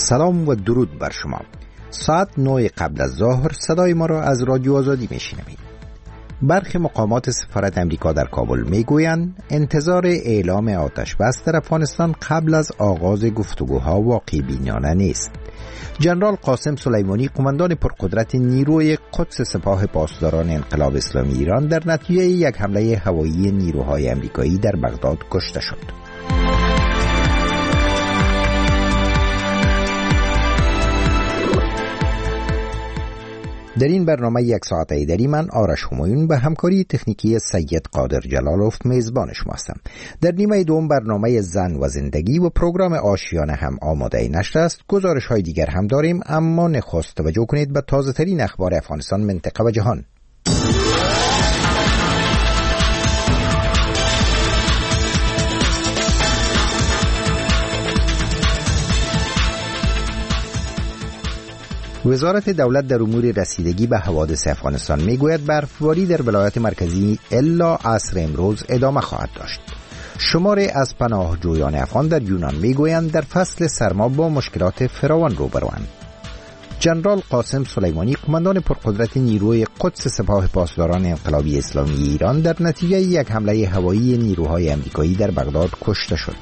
سلام و درود بر شما. ساعت 9 قبل از ظهر صدای ما را از رادیو آزادی میشنوید. برخی مقامات سفارت امریکا در کابل میگویند انتظار اعلام آتش بس در افغانستان قبل از آغاز گفتگوها واقع بینانه نیست. جنرال قاسم سلیمانی، قماندان پرقدرت نیروی قدس سپاه پاسداران انقلاب اسلامی ایران، در نتیجه یک حمله هوایی نیروهای امریکایی در بغداد کشته شد. در این برنامه یک ساعته ایدری من آرش همایون به همکاری تکنیکی سید قادر جلالوف میزبان شما هستم. در نیمه دوم برنامه زن و زندگی و پروگرام آشیانه هم آماده نشر است. گزارش های دیگر هم داریم، اما نخست توجه کنید به تازه ترین اخبار افغانستان، منطقه و جهان. وزارت دولت در امور رسیدگی به حوادث افغانستان میگوید برفباری در ولایات مرکزی الا عصر امروز ادامه خواهد داشت. شماری از پناهجویان افغان در یونان میگویند در فصل سرما با مشکلات فراوان روبروند. جنرال قاسم سلیمانی، قماندان پرقدرت نیروی قدس سپاه پاسداران انقلابی اسلامی ایران، در نتیجه یک حمله هوایی نیروهای امریکایی در بغداد کشته شد.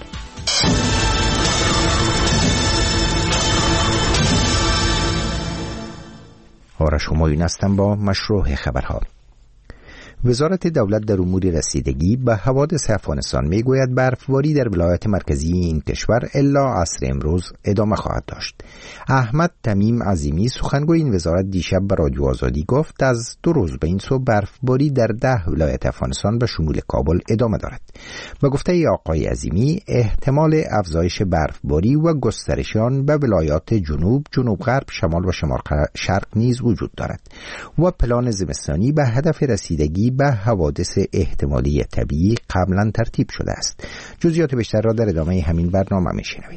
آرش همایون هستم با مشروع خبرها. وزارت دولت در امور رسیدگی به حوادث افغانستان میگوید برفباری در ولایات مرکزی این کشور الا عصر امروز ادامه خواهد داشت. احمد تمیم عظیمی، سخنگوی این وزارت، دیشب به رادیو آزادی گفت از 2 روز به این سو برفباری در 10 ولایت افغانستان به شمول کابل ادامه دارد. به گفته آقای عظیمی، احتمال افزایش برفباری و گسترش آن به ولایات جنوب، جنوب غرب، شمال و شمال شرق نیز وجود دارد و پلان زمستانی به هدف رسیدگی به حوادث احتمالی طبیعی قبلا ترتیب شده است. جزئیات بیشتر را در ادامه همین برنامه میشنوید.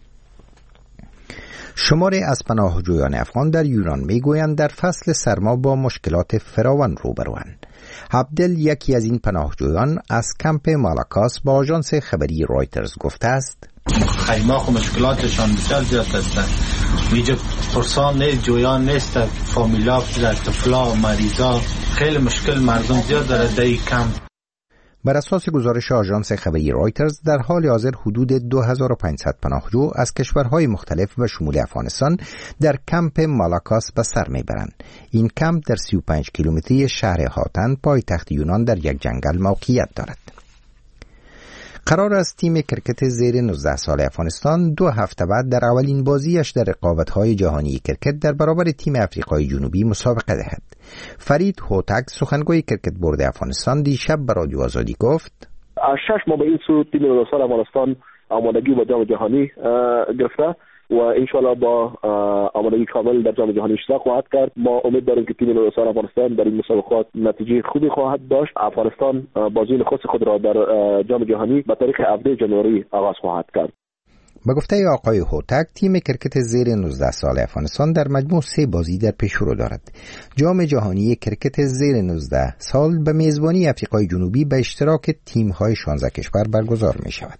شماری از پناهجویان افغان در یونان میگویند در فصل سرما با مشکلات فراوان روبروند. عبدل، یکی از این پناهجویان، از کمپ مالاکاس با آژانس خبری رایترز گفته است: خیمه و مشکلاتشان بسیار زیاد است. اینجا پرسان نیست، جویان نیست، فامیلا، طفلا، مریضا، خیلی مشکل مردم زیاد داره در این کمپ. بر اساس گزارش آژانس خبری رایترز، در حال حاضر حدود 2500 پناهجو از کشورهای مختلف و شمول افغانستان در کمپ مالاکاس به سر میبرند. این کمپ در 35 کیلومتری شهر هاتن، پایتخت یونان، در یک جنگل موقعیت دارد. قرار است تیم کرکت زیر 19 سال افغانستان 2 هفته بعد در اولین بازیش در رقابت‌های جهانی کرکت در برابر تیم افریقای جنوبی مسابقه دهد. فرید هوتک، سخنگوی کرکت بورد افغانستان، دیشب به رادیو آزادی گفت: از 6 ماه به این سو تیم 19 سال افغانستان آمادگی با جام جهانی گرفته و انشالله با آمادگی کامل در جام جهانی اشتراک خواهد کرد. ما امید داریم که تیم 19 سال افغانستان در این مسابقات نتیجه خوبی خواهد داشت. افغانستان بازی نخست خود را در جام جهانی به تاریخ 7 ژانویه آغاز خواهد کرد. به گفته آقای هوتک، تیم کرکت زیر 19 سال افغانستان در مجموع 3 بازی در پیش رو دارد. جام جهانی کرکت زیر 19 سال به میزبانی افریقای جنوبی به اشتراک تیم‌های 16 کشور برگزار می شود.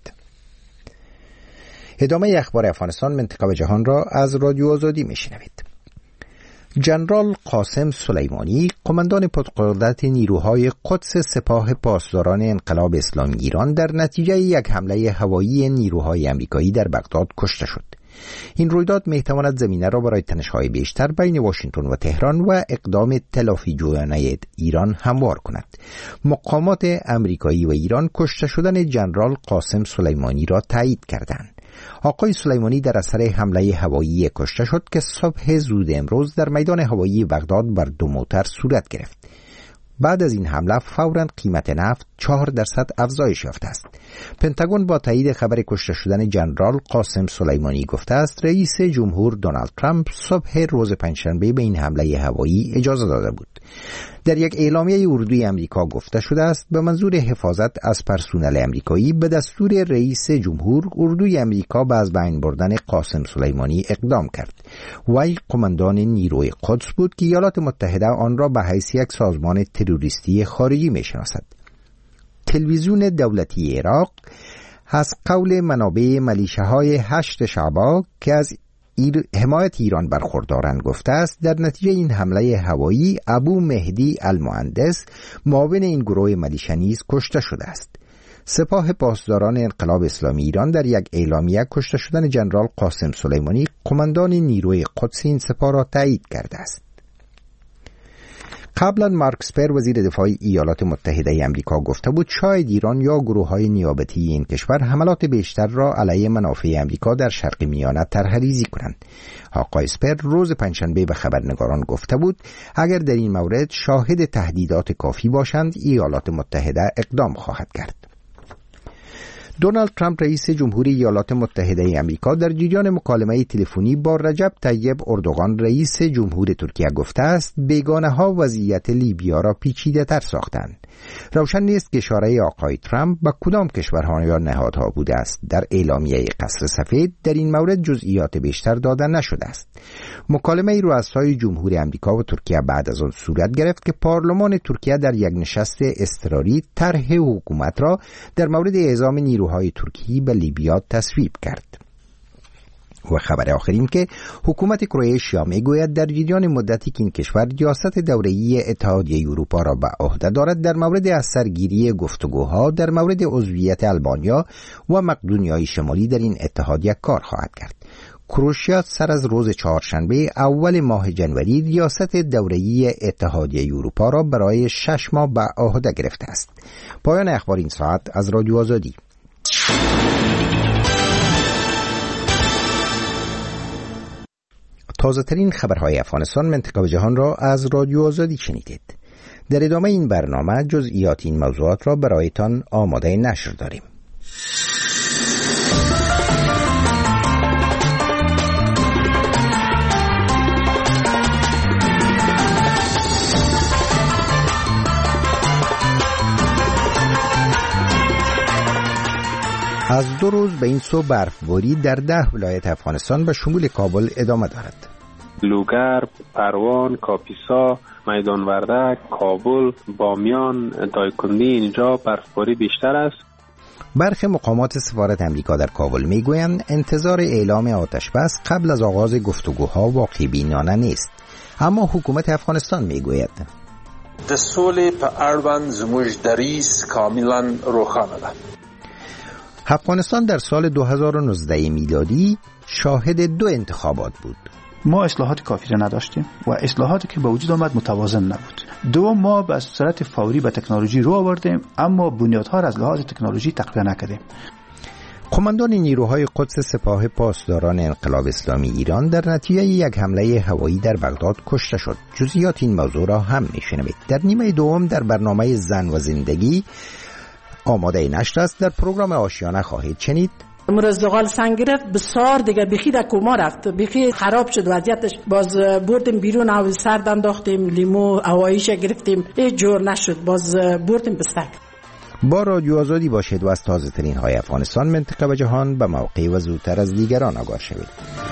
ادامه اخبار افغانستان، منطقه و جهان را از رادیو آزادی میشنوید. جنرال قاسم سلیمانی، قماندان پرقدرت نیروهای قدس سپاه پاسداران انقلاب اسلامی ایران، در نتیجه یک حمله هوایی نیروهای امریکایی در بغداد کشته شد. این رویداد میتواند زمینه را برای تنش‌های بیشتر بین واشنگتن و تهران و اقدام تلافی جویانه ایران هموار کند. مقامات امریکایی و ایران کشته شدن جنرال قاسم سلیمانی را تایید کردند. آقای سلیمانی در اثر حمله هوایی کشته شد که صبح زود امروز در میدان هوایی بغداد بر 2 موتر صورت گرفت. بعد از این حمله فوراً قیمت نفت 4% افزایش یافته است. پنتاگون با تایید خبر کشته شدن جنرال قاسم سلیمانی گفته است رئیس جمهور دونالد ترامپ صبح روز پنجشنبه به این حمله هوایی اجازه داده بود. در یک اعلامیه اردوی امریکا گفته شده است به منظور حفاظت از پرسنل امریکایی به دستور رئیس جمهور، اردوی امریکا به از بین بردن قاسم سلیمانی اقدام کرد. وی قماندان نیروی قدس بود که ایالات متحده آن را به حیث یک سازمان تروریستی خارجی می‌شناسد. تلویزیون دولتی عراق از قول منابع ملیشه‌های 8 شعبا که از حمایت ایران برخوردارند گفته است در نتیجه این حمله هوایی ابو مهدی المهندس معاون این گروه ملیشه نیز کشته شده است. سپاه پاسداران انقلاب اسلامی ایران در یک اعلامیه کشته شدن ژنرال قاسم سلیمانی قماندان نیروی قدس این سپاه را تایید کرده است. قبلا مارک اسپر وزیر دفاع ایالات متحده آمریکا گفته بود شاید ایران یا گروه‌های نیابتی این کشور حملات بیشتر را علیه منافع آمریکا در شرق میانه طرح‌ریزی کنند. آقای اسپر روز پنجشنبه به خبرنگاران گفته بود اگر در این مورد شاهد تهدیدات کافی باشند ایالات متحده اقدام خواهد کرد. دونالد ترامپ رئیس جمهوری ایالات متحده آمریکا در جریان مکالمه تلفنی با رجب طیب اردوغان رئیس جمهور ترکیه گفته است بیگانه‌ها وضعیت لیبیا را پیچیده‌تر ساختند. روشن نیست که اشاره آقای ترامپ به کدام کشورها یا نهادها بوده است. در اعلامیه قصر سفید در این مورد جزئیات بیشتر داده نشده است. مکالمه رؤسای جمهور آمریکا و ترکیه بعد از آن صورت گرفت که پارلمان ترکیه در یک نشست اضطراری طرح حکومت را در مورد اعزام نیروهای ترکی به لیبیا تصویب کرد. و خبر آخر این که حکومت کرواتیا میگوید در جریان مدتی که این کشور ریاست دوره‌ای اتحادیه اروپا را به عهده دارد در مورد از سرگیری گفتگوها در مورد عضویت آلبانیا و مقدونیای شمالی در این اتحادیه کار خواهد کرد. کرواتیا سر از روز چهارشنبه اول ماه جنوری ریاست دوره‌ای اتحادیه اروپا را برای 6 ماه به عهده گرفته است. پایان اخبار این ساعت از رادیو آزادی. تازه ترین خبرهای افغانستان، منطقه و جهان را از رادیو آزادی شنیدید. در ادامه این برنامه جزئیات این موضوعات را برایتان آماده نشر داریم. از 2 روز به این سو برفباری در 10 ولایت افغانستان به شمول کابل ادامه دارد. لوگر، پروان، کاپیسا، میدان وردک، کابل، بامیان، دایکنی اینجا برفباری بیشتر است. برخی مقامات سفارت امریکا در کابل میگویند انتظار اعلام آتش بس قبل از آغاز گفتگوها واقع بینانه نیست، اما حکومت افغانستان میگوید د سولې په اړوند زموږ دریځ کاملا روښانه ده. افغانستان در سال 2019 میلادی شاهد 2 انتخابات بود. ما اصلاحات کافی را نداشتیم و اصلاحاتی که به وجود آمد متوازن نبود. 2 ما به صورت فوری به تکنولوژی رو آوردیم اما بنیادها را از لحاظ تکنولوژی تقویت نکردیم. قماندان نیروهای قدس سپاه پاسداران انقلاب اسلامی ایران در نتیجه یک حمله هوایی در بغداد کشته شد. جزئیات این موضوع را هم میشنوید. در نیمه دوم در برنامه زن و زندگی آماده نشر است. در پروگرام آشیانه خواهید شنید مرزدقال سنگ گرفت بسیار دیگه بیخی در کوما رفت، بیخی خراب شد وضعیتش. باز بردیم بیرون، آب سرد انداختیم، لیمو هواییش گرفتیم، هیچ جور نشد. باز بردیم بستک. با رادیو آزادی باشید و از تازه ترین های افغانستان، منطقه و جهان به موقع و زودتر از دیگران آگاه شوید.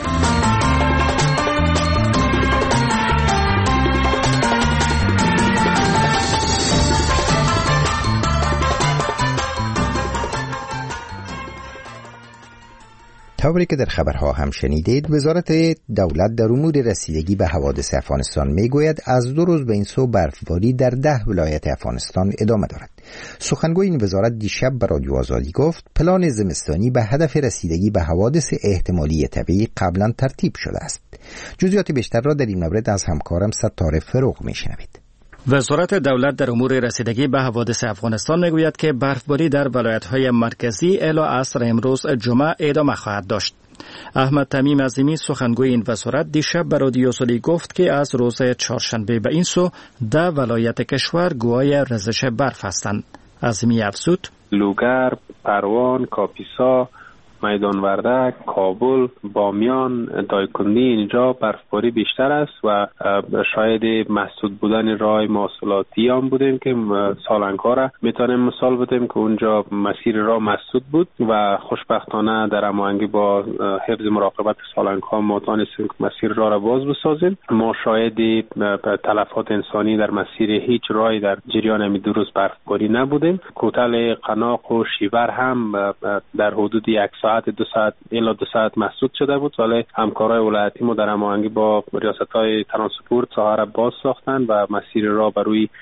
طوری که در خبرها هم شنیدید، وزارت دولت در امور رسیدگی به حوادث افغانستان میگوید از 2 روز به این سو برفباری در 10 ولایت افغانستان ادامه دارد. سخنگوی این وزارت دیشب به رادیو آزادی گفت پلان زمستانی به هدف رسیدگی به حوادث احتمالی طبیعی قبلا ترتیب شده است. جزئیات بیشتر را در این مورد از همکارم ستاره فروغ میشنوید. وزارت دولت در امور رسیدگی به حوادث افغانستان میگوید که برفباری در ولایت‌های مرکزی الی عصر امروز جمعه ادامه خواهد داشت. احمد تمیم عظیمی سخنگوی این وزارت دیشب به رادیو آزادی گفت که از روز چهارشنبه به این سو 10 ولایت کشور گواه ریزش برف هستند. عظیمی افزود لوگر، پروان، کاپیسا، میدان وردک، کابل، بامیان، دایکنی اینجا برفباری بیشتر است و شاید مسدود بودن راه مواصلاتی هم بودیم که سالنگ‌ها را میتونیم مثال بدیم که اونجا مسیر راه مسدود بود و خوشبختانه در هماهنگی با حفظ مراقبت سالنگ‌ها ما تونستیم که مسیر راه را باز بسازیم. ما شاید تلفات انسانی در مسیر هیچ راهی در جریان همین 2 روز برفباری نبودیم. کوتل قناق و شیور هم در حدود 1 ساعت ساعت 2 ساعت الی 2 ساعت مسدود شده بود، ولی همکارای ولایتی ما در هماهنگی با ریاست‌های ترانسپورت ساحه را باز ساختند و مسیر راه بر روی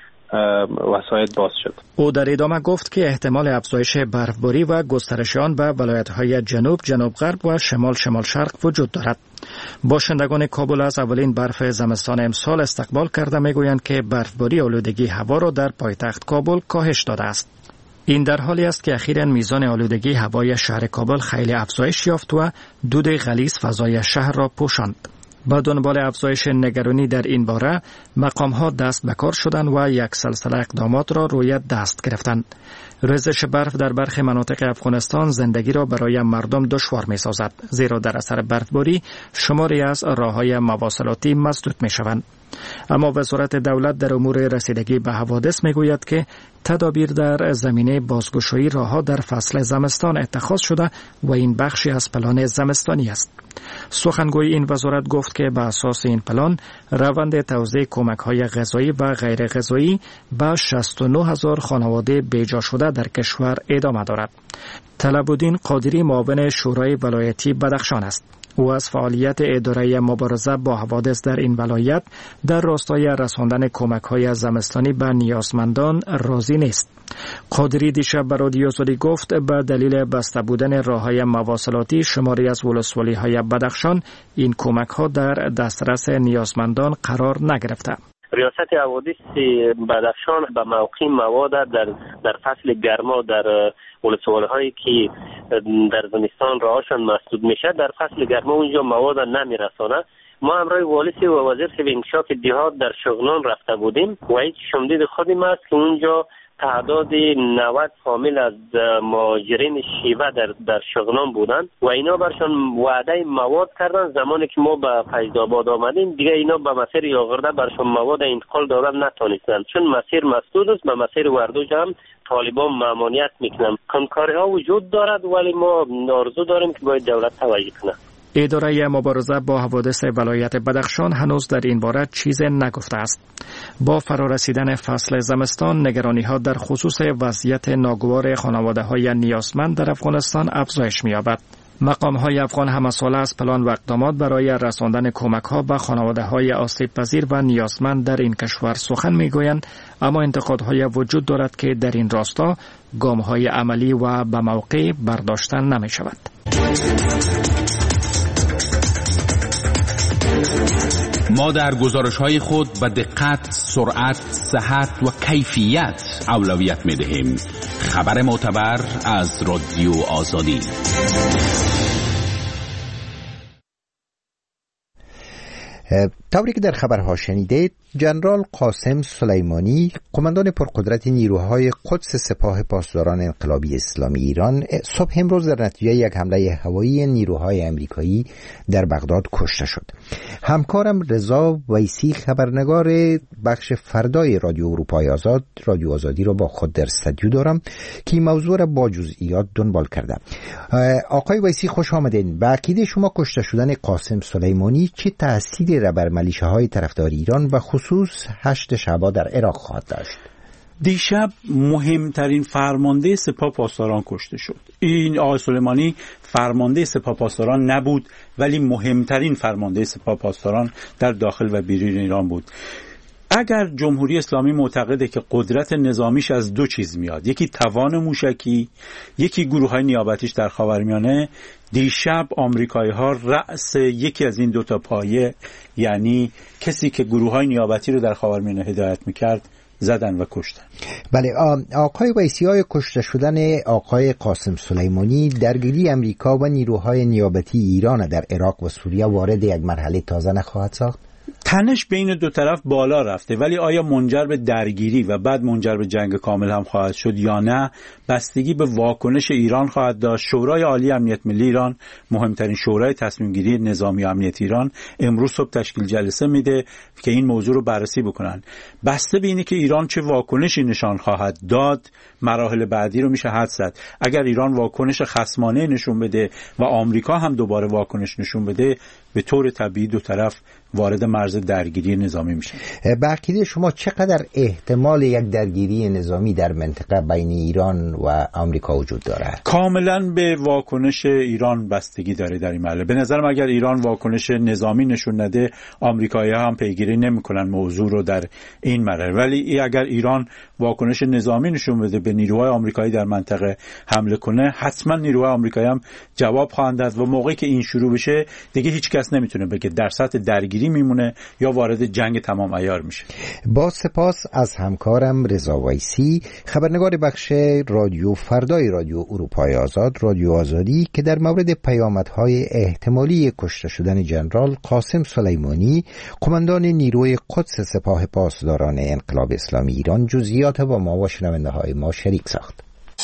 وسایل باز شد. او در ادامه گفت که احتمال افزایش برفباری و گسترش آن به ولایت‌های جنوب، جنوب غرب و شمال شمال شرق وجود دارد. باشندگان کابل از اولین برف زمستان امسال استقبال کرده میگویند که برفباری آلودگی هوا را در پایتخت کابل کاهش داده است. این در حالی است که اخیراً میزان آلودگی هوای شهر کابل خیلی افزایش یافت و دود غلیظ فضای شهر را پوشاند. با دنبال افزایش نگرانی در این باره، مقام‌ها دست به کار شدند و یک سلسله اقدامات را روی دست گرفتند. ریزش برف در برخی مناطق افغانستان زندگی را برای مردم دشوار می‌سازد، زیرا در اثر برفباری شماری از راه‌های مواصلاتی مسدود می‌شوند. اما وزارت دولت در امور رسیدگی به حوادث میگوید که تدابیر در زمینه بازگشایی راه‌ها در فصل زمستان اتخاذ شده و این بخشی از پلان زمستانی است. سخنگوی این وزارت گفت که به اساس این پلان روند توزیع کمک‌های غذایی و غیر غذایی به 69,000 خانواده بیجا شده در کشور ادامه دارد. طلب‌الدین قادری معاون شورای ولایتی بدخشان است. او از فعالیت اداره مبارزه با حوادث در این ولایت در راستای رساندن کمک‌های زمستانی به نیازمندان راضی نیست. قادری دیشب به رادیو آزادی گفت به دلیل بسته بودن راه‌های مواصلاتی شماری از ولسوالی‌های بدخشان این کمک‌ها در دسترس نیازمندان قرار نگرفته. ریاست حوادث بدخشان به موقع مواد در فصل گرما در ولسوالی‌هایی که در زمستان راهشان مسدود میشه در فصل گرما اونجا مواد نمیرسانه. ما همراه والیسی و وزیر انکشاف دیهات در شغنان رفته بودیم و هیچ شمدید خودم است که اونجا تعداد 90 فامیل از مهاجرین شیوه در شغنان بودند و اینا برشان وعده مواد کردن. زمانی که ما به فیض‌آباد آمدیم دیگه اینا به مسیر یاغرده برشان مواد انتقال دادن نتونستند، چون مسیر مسدود است. به مسیر وردوج هم طالبان ممانعت میکنن. همکاری ها وجود دارد ولی ما آرزو داریم که باید دولت توجه کنه. اداره مبارزه با حوادث ولایت بدخشان هنوز در این باره چیز نگفته است. با فرارسیدن فصل زمستان نگرانی‌ها در خصوص وضعیت ناگوار خانواده‌های نیازمند در افغانستان افزایش می‌یابد. مقام‌های افغان همه‌ساله از پلان و اقدامات برای رساندن کمک‌ها به خانواده‌های آسیب‌پذیر و نیازمند در این کشور سخن می‌گویند، اما انتقادهای وجود دارد که در این راستا گام‌های عملی و به موقع برداشتن نمی‌شود. ما در گزارش‌های خود به دقت، سرعت، صحت و کیفیت اولویت می‌دهیم. خبر معتبر از رادیو آزادی. طوری که در خبرها شنیدید، جنرال قاسم سلیمانی قماندان پرقدرت نیروهای قدس سپاه پاسداران انقلابی اسلامی ایران صبح امروز در نتیجه یک حمله هوایی نیروهای امریکایی در بغداد کشته شد. همکارم رضا ویسی خبرنگار بخش فردای رادیو اروپای آزاد رادیو آزادی را با خود در استودیو دارم که این موضوع را با جزئیات دنبال کرده. آقای ویسی خوش آمدین. به عقیده شما کشته شدن قاسم سلیمانی چه تأثیری را بر ملیشه‌های طرفدار ایران و خصوص 8 شعبان در عراق خواهد داشت؟ دیشب مهمترین فرمانده سپاه پاسداران کشته شد. این آقای سلیمانی فرمانده سپاه پاسداران نبود ولی مهمترین فرمانده سپاه پاسداران در داخل و بیرون ایران بود. اگر جمهوری اسلامی معتقده که قدرت نظامیش از دو چیز میاد، یکی توان موشکی، یکی گروه‌های نیابتیش در خاورمیانه، دیشب آمریکایی‌ها رأس یکی از این دوتا پایه، یعنی کسی که گروه‌های نیابتی رو در خاورمیانه هدایت میکرد، زدن و کشتن. بله، آقای ویسی‌های کشته شدن آقای قاسم سلیمانی درگیری امریکا و نیروهای نیابتی ایران در عراق و سوریه وارد یک مرحله تازه نخواهد ساخت؟ تنش بین دو طرف بالا رفته ولی آیا منجر به درگیری و بعد منجر به جنگ کامل هم خواهد شد یا نه، بستگی به واکنش ایران خواهد داشت. شورای عالی امنیت ملی ایران، مهمترین شورای تصمیم گیری نظامی امنیت ایران، امروز صبح تشکیل جلسه میده که این موضوع رو بررسی بکنن. بسته به اینه که ایران چه واکنشی نشان خواهد داد، مراحل بعدی رو میشه حدس زد. اگر ایران واکنش خصمانه نشون بده و آمریکا هم دوباره واکنش نشون بده، به طور طبیعی دو طرف وارد مرز درگیری نظامی میشن. به عقیده شما چقدر احتمال یک درگیری نظامی در منطقه بین ایران و آمریکا وجود دارد؟ کاملا به واکنش ایران بستگی داره در این مرحله. به نظرم اگر ایران واکنش نظامی نشون نده، آمریکایی‌ها هم پیگیری نمی‌کنن موضوع رو در این مرحله. ولی اگر ایران واکنش نظامی نشون بده، به نیروهای آمریکایی در منطقه حمله کنه، حتما نیروهای آمریکایی هم جواب خواهند داد و موقعی که این شروع بشه دیگه هیچ کس نمیتونه بگه در سطح درگیری میمونه یا وارد جنگ تمام عیار میشه. با سپاس از همکارم رضا ویسی، خبرنگار بخش رادیو فردای رادیو اروپای آزاد، رادیو آزادی، که در مورد پیامدهای احتمالی کشته شدن جنرال قاسم سلیمانی، قماندان نیروی قدس سپاه پاسداران انقلاب اسلامی ایران، جزئیات با ما و شنونده‌های ما شریک ساخت.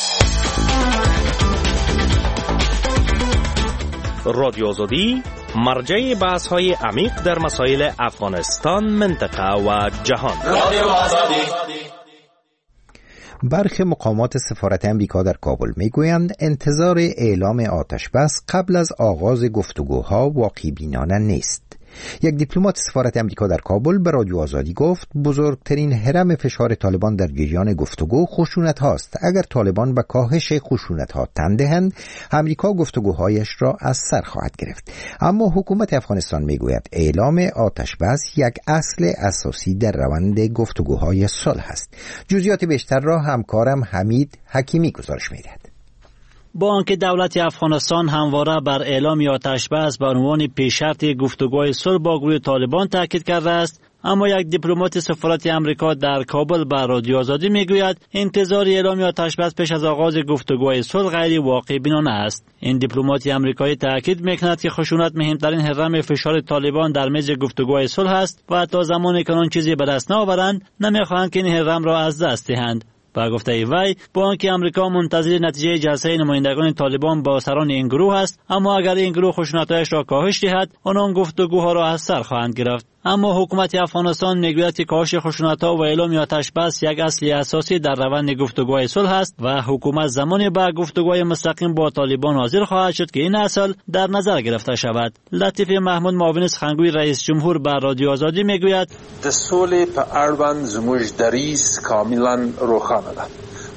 رادیو آزادی مرجع بحث‌های عمیق در مسائل افغانستان، منطقه و جهان. رادیو آزادی. برخی مقامات سفارت امریکا در کابل میگویند انتظار اعلام آتش بس قبل از آغاز گفتگوها واقع بینانه نیست. یک دیپلمات سفارت امریکا در کابل به رادیو آزادی گفت بزرگترین هرم فشار طالبان در جریان گفتگو خشونت هاست. اگر طالبان به کاهش خشونت ها تن دهند، امریکا گفتگوهایش را از سر خواهد گرفت. اما حکومت افغانستان میگوید اعلام آتش بس یک اصل اساسی در روند گفتگوهای صلح است. جزئیات بیشتر را همکارم حمید حکیمی گزارش میدهد. با آنکه دولت افغانستان همواره بر اعلام آتش بس به عنوان پیش‌شرط گفتگوهای صلح با گروه طالبان تاکید کرده است، اما یک دیپلمات سفارت امریکا در کابل به رادیو آزادی میگوید انتظار اعلام آتش بس پیش از آغاز گفتگوهای صلح غیر واقع بینانه است. این دیپلمات امریکایی تاکید میکند که خشونت مهمترین هرم فشار طالبان در میز گفتگوهای صلح است و تا زمانی که آن چیزی به دست نآورند نمیخواهند که این هرم را از دست دهند. با گفته وی، با آنکه امریکا منتظر نتیجه جلسه نمایندگان طالبان با سران این گروه است، اما اگر این گروه خشونت‌هایش را کاهش دهد، آنان گفتگوها را از سر خواهند گرفت. اما حکومت افغانستان میگوید که کاهش خشونت‌ها و اعلام آتش بس یک اصل اساسی در روند گفتگوهای صلح است و حکومت زمانی به گفتگوهای مستقیم با طالبان حاضر خواهد شد که این اصل در نظر گرفته شود. لطیف محمود، معاون سخنگوی رئیس جمهور، به رادیو آزادی میگوید د سولې په اړوند زموږ دریځ کاملا روښانه ده.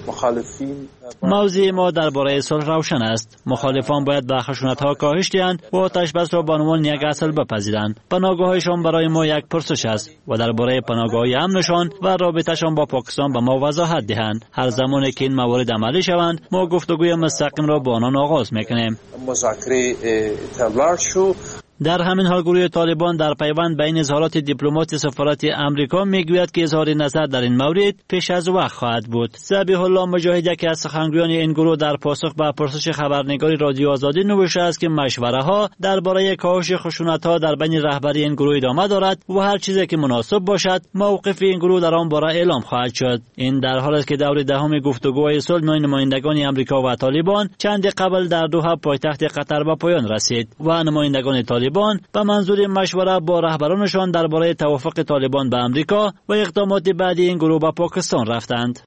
موضوع ما درباره صلح روشن است. مخالفان باید به خشونت‌ها کاهش دهند و آتش بس را به عنوان یک اصل بپذیرند. پناهگاهشان برای ما یک پرسش است و درباره پناهگاهی امنشان و رابطه‌شان با پاکستان به ما وضاحت دهند. هر زمانی که این موارد عملی شوند، ما گفتگوی مستقیم را با آنان آغاز می‌کنیم. مذاکره تبلار شو. در همین حال گروه طالبان در پیوند بین اظهارات دیپلمات سفارت امریکا میگوید که اظهار نظر در این مورد پیش از وقت خواهد بود. ذبیح الله مجاهد که از سخنگویان این گروه در پاسخ به پرسش خبرنگاری رادیو آزادی نوشته است که مشوره ها درباره کاهش خشونت ها در بین رهبری این گروه ادامه دارد و هر چیزی که مناسب باشد موقف این گروه در آن باره اعلام خواهد شد. این در حالی است که دور دهم گفتگوهای صلح میان نمایندگان امریکا و طالبان چند قبل در دوحه پایتخت قطر به پایان رسید و نمایندگان طالبان به منظور مشوره با رهبرانشان درباره توافق طالبان به امریکا و اقدامات بعدی این گروه به پاکستان رفتند.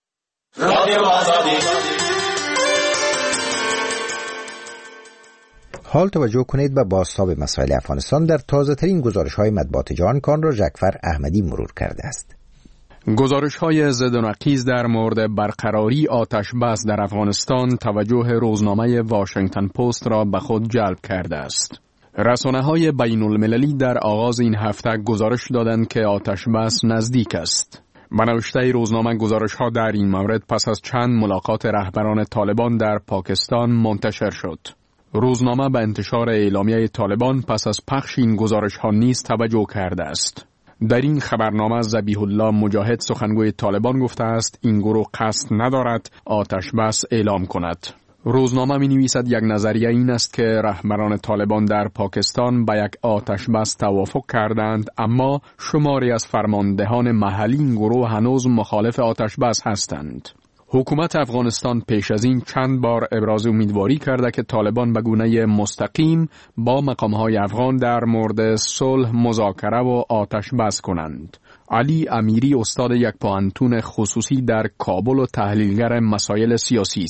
حال توجه کنید به بازتاب مسائل افغانستان در تازه‌ترین گزارش‌های مطبوعات جهان که آن را جعفر احمدی مرور کرده است. گزارش‌های ضد و نقیض در مورد برقراری آتش بس در افغانستان توجه روزنامه واشنگتن پست را به خود جلب کرده است. رسانه‌های بین المللی در آغاز این هفته گزارش دادند که آتش بس نزدیک است. به نوشته روزنامه گزارش‌ها در این مورد پس از چند ملاقات رهبران طالبان در پاکستان منتشر شد. روزنامه به انتشار اعلامیه طالبان پس از پخش این گزارش‌ها نیز توجه کرده است. در این خبرنامه ذبیح الله مجاهد سخنگوی طالبان گفته است این گروه قصد ندارد آتش بس اعلام کند. روزنامه می نویسد یک نظریه این است که رهبران طالبان در پاکستان به یک آتش بس توافق کردند، اما شماری از فرماندهان محلی این گروه هنوز مخالف آتش بس هستند. حکومت افغانستان پیش از این چند بار ابراز امیدواری کرده که طالبان به گونه مستقیم با مقامهای افغان در مورد صلح مذاکره و آتش بس کنند. علی امیری استاد یک پوهنتون خصوصی در کابل و تحلیلگر مسائل سیاسی است.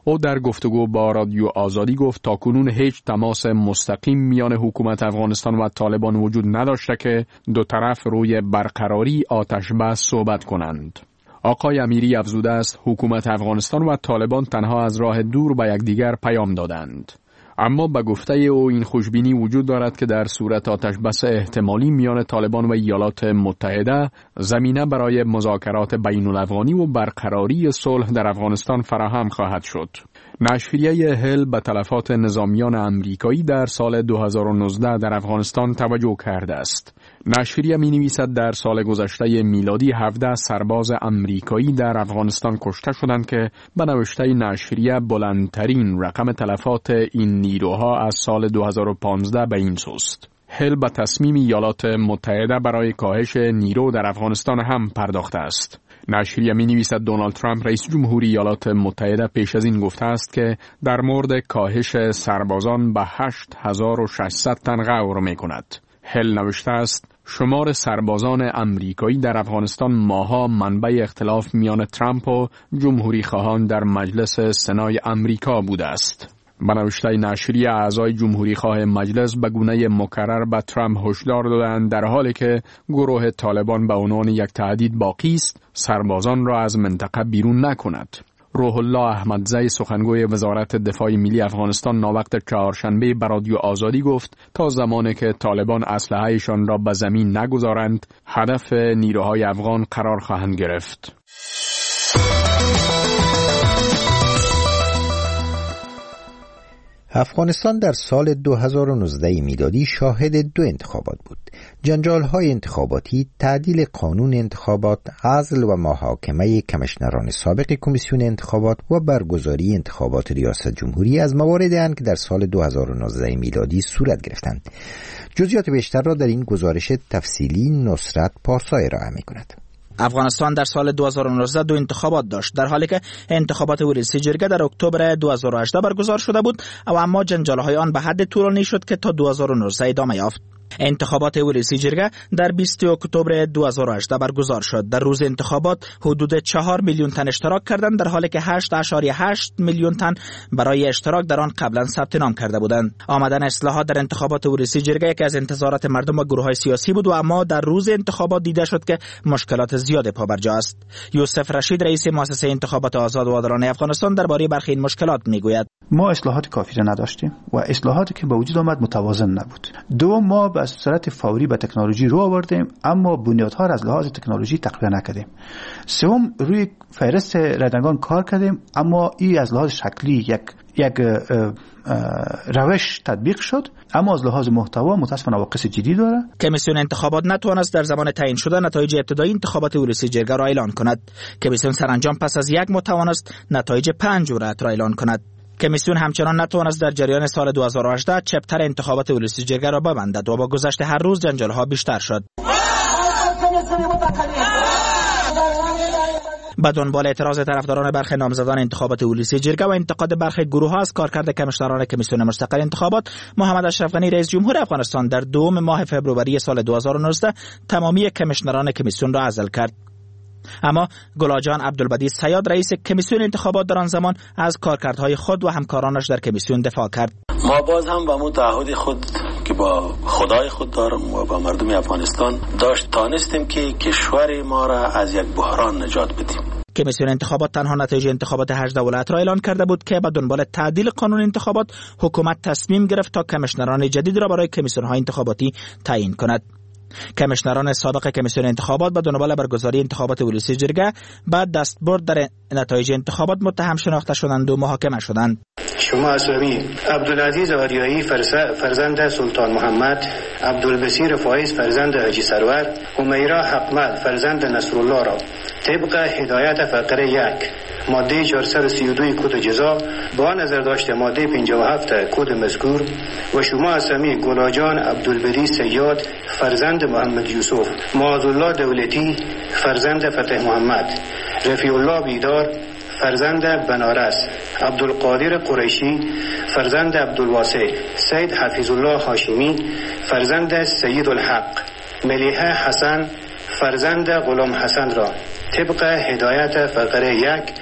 او در گفتگو با رادیو آزادی گفت تاکنون هیچ تماس مستقیم میان حکومت افغانستان و طالبان وجود نداشته که دو طرف روی برقراری آتش بس صحبت کنند. آقای امیری افزوده است حکومت افغانستان و طالبان تنها از راه دور به یکدیگر پیام دادند. اما به گفته او این خوشبینی وجود دارد که در صورت آتش بس احتمالی میان طالبان و ایالات متحده زمینه برای مذاکرات بین الافغانی و برقراری صلح در افغانستان فراهم خواهد شد. نشریه هل به تلفات نظامیان امریکایی در سال 2019 در افغانستان توجه کرده است. نشریه می نویسد در سال گذشته میلادی 17 سرباز امریکایی در افغانستان کشته شدند که به نوشته نشریه بلندترین رقم تلفات این نیروها از سال 2015 به این سوست. هل به تصمیم ایالات متحده برای کاهش نیرو در افغانستان هم پرداخته است. نشریه می نویسد دونالد ترامپ رئیس جمهوری ایالات متحده پیش از این گفته است که در مورد کاهش سربازان به 8600 تن غور می کند. هل نوشته است شمار سربازان امریکایی در افغانستان ماها منبع اختلاف میان ترامپ و جمهوری خواهان در مجلس سنای امریکا بوده است. به نوشته نشریه اعضای جمهوری خواه مجلس به گونه مکرر به ترامپ هشدار دادند در حالی که گروه طالبان به عنوان یک تهدید باقی است سربازان را از منطقه بیرون نکند. روح الله احمدزی سخنگوی وزارت دفاع ملی افغانستان ناوقت چهارشنبه به رادیو آزادی گفت تا زمانی که طالبان اسلحه‌شان را به زمین نگذارند هدف نیروهای افغان قرار خواهند گرفت. افغانستان در سال 2019 میلادی شاهد دو انتخابات بود. جنجال‌های انتخاباتی، تعدیل قانون انتخابات، عزل و محاکمه کمیشنران سابق کمیسیون انتخابات و برگزاری انتخابات ریاست جمهوری از مواردی اند که در سال 2019 میلادی صورت گرفتند. جزئیات بیشتر را در این گزارش تفصیلی نصرت پارسای ارائه می‌کند. افغانستان در سال 2019 دو انتخابات داشت، در حالی که انتخابات ریاست جرگه در اکتبر 2018 برگزار شده بود اما جنجال‌های آن به حد طولانی شد که تا 2019 ادامه یافت. انتخابات ریاست جرگه در 20 اکتبر 2018 برگزار شد. در روز انتخابات حدود 4 میلیون تن اشتراک کردند، در حالی که 8.8 میلیون تن برای اشتراک در آن قبلا ثبت نام کرده بودند. آمدن اصلاحات در انتخابات ریاست جرگه یکی از انتظارات مردم و گروه‌های سیاسی بود و اما در روز انتخابات دیده شد که مشکلات زیاد پابرجا است. یوسف رشید رئیس مؤسسه انتخابات آزاد و عادلانه افغانستان درباره برخی این مشکلات میگوید. ما اصلاحات کافی را نداشتیم و اصلاحاتی که به وجود آمد متوازن نبود. دوم، ما به صورت فوری به تکنولوژی رو آوردیم اما بنیادها را از لحاظ تکنولوژی تقویه نکردیم. سوم، روی فهرست رایدنگان کار کردیم اما این از لحاظ شکلی یک روش تطبیق شد اما از لحاظ محتوا متاسفانه نواقص جدی داره. کمیسیون انتخابات نتوانست در زمان تعیین شده نتایج ابتدایی انتخابات ریاست جرگه را اعلان کند. کمیسیون سرانجام پس از یک ماه توانست نتایج 5 جرأت را اعلان کند. کمیسیون همچنان نتوانست در جریان سال 2018 چپتر انتخابات ریاست جرگه را ببندد و با گذشت هر روز جنجال‌ها بیشتر شد. به دنبال اعتراض طرفداران برخی نامزدان انتخابات ریاست جرگه و انتقاد برخی گروه‌ها از کارکرد کمیشنران کمیسیون مستقل انتخابات، محمد اشرف غنی رئیس جمهور افغانستان در 2 ماه فوریه سال 2019 تمامی کمیشنران کمیسیون را عزل کرد. اما گلاجان عبدالبدی صیاد رئیس کمیسیون انتخابات در آن زمان از کارکردهای خود و همکارانش در کمیسیون دفاع کرد. ما باز هم با اون تعهد خود که با خدای خود دارم و با مردم افغانستان داشتیم که کشور ما را از یک بحران نجات بدیم. کمیسیون انتخابات تنها نتایج انتخابات 8 ولایت را اعلان کرده بود که به دنبال تعدیل قانون انتخابات حکومت تصمیم گرفت تا کمیشنران جدید را برای کمیسیون‌های انتخاباتی تعیین کند. کمیشنران سابق کمیسیون انتخابات به دنبال برگزاری انتخابات ریاست جرگه بعد دستبرد در نتایج انتخابات متهم شناخته شدند و محاکمه شدند. شما اسلامی عبدالعزیز آریایی فرزند سلطان محمد، عبدالبصیر فایز فرزند حاجی سرور، همیرا حقمل فرزند نصرالله را طبق هدایت فقره 1 ماده 432 کد جزا با نظر داشته ماده 57 کد مذکور و شما اسلامی گلاجان عبدالبری سیاد فرزند محمد یوسف، معاذالله دولتی فرزند فتح محمد، رفیع الله بیدار فرزند بنارس، عبدالقادر قریشی فرزند عبدالواسع، سید حفیظ الله هاشمی فرزند سید الحق، ملیحه حسن فرزند غلام حسن را طبق هدایت فقره 1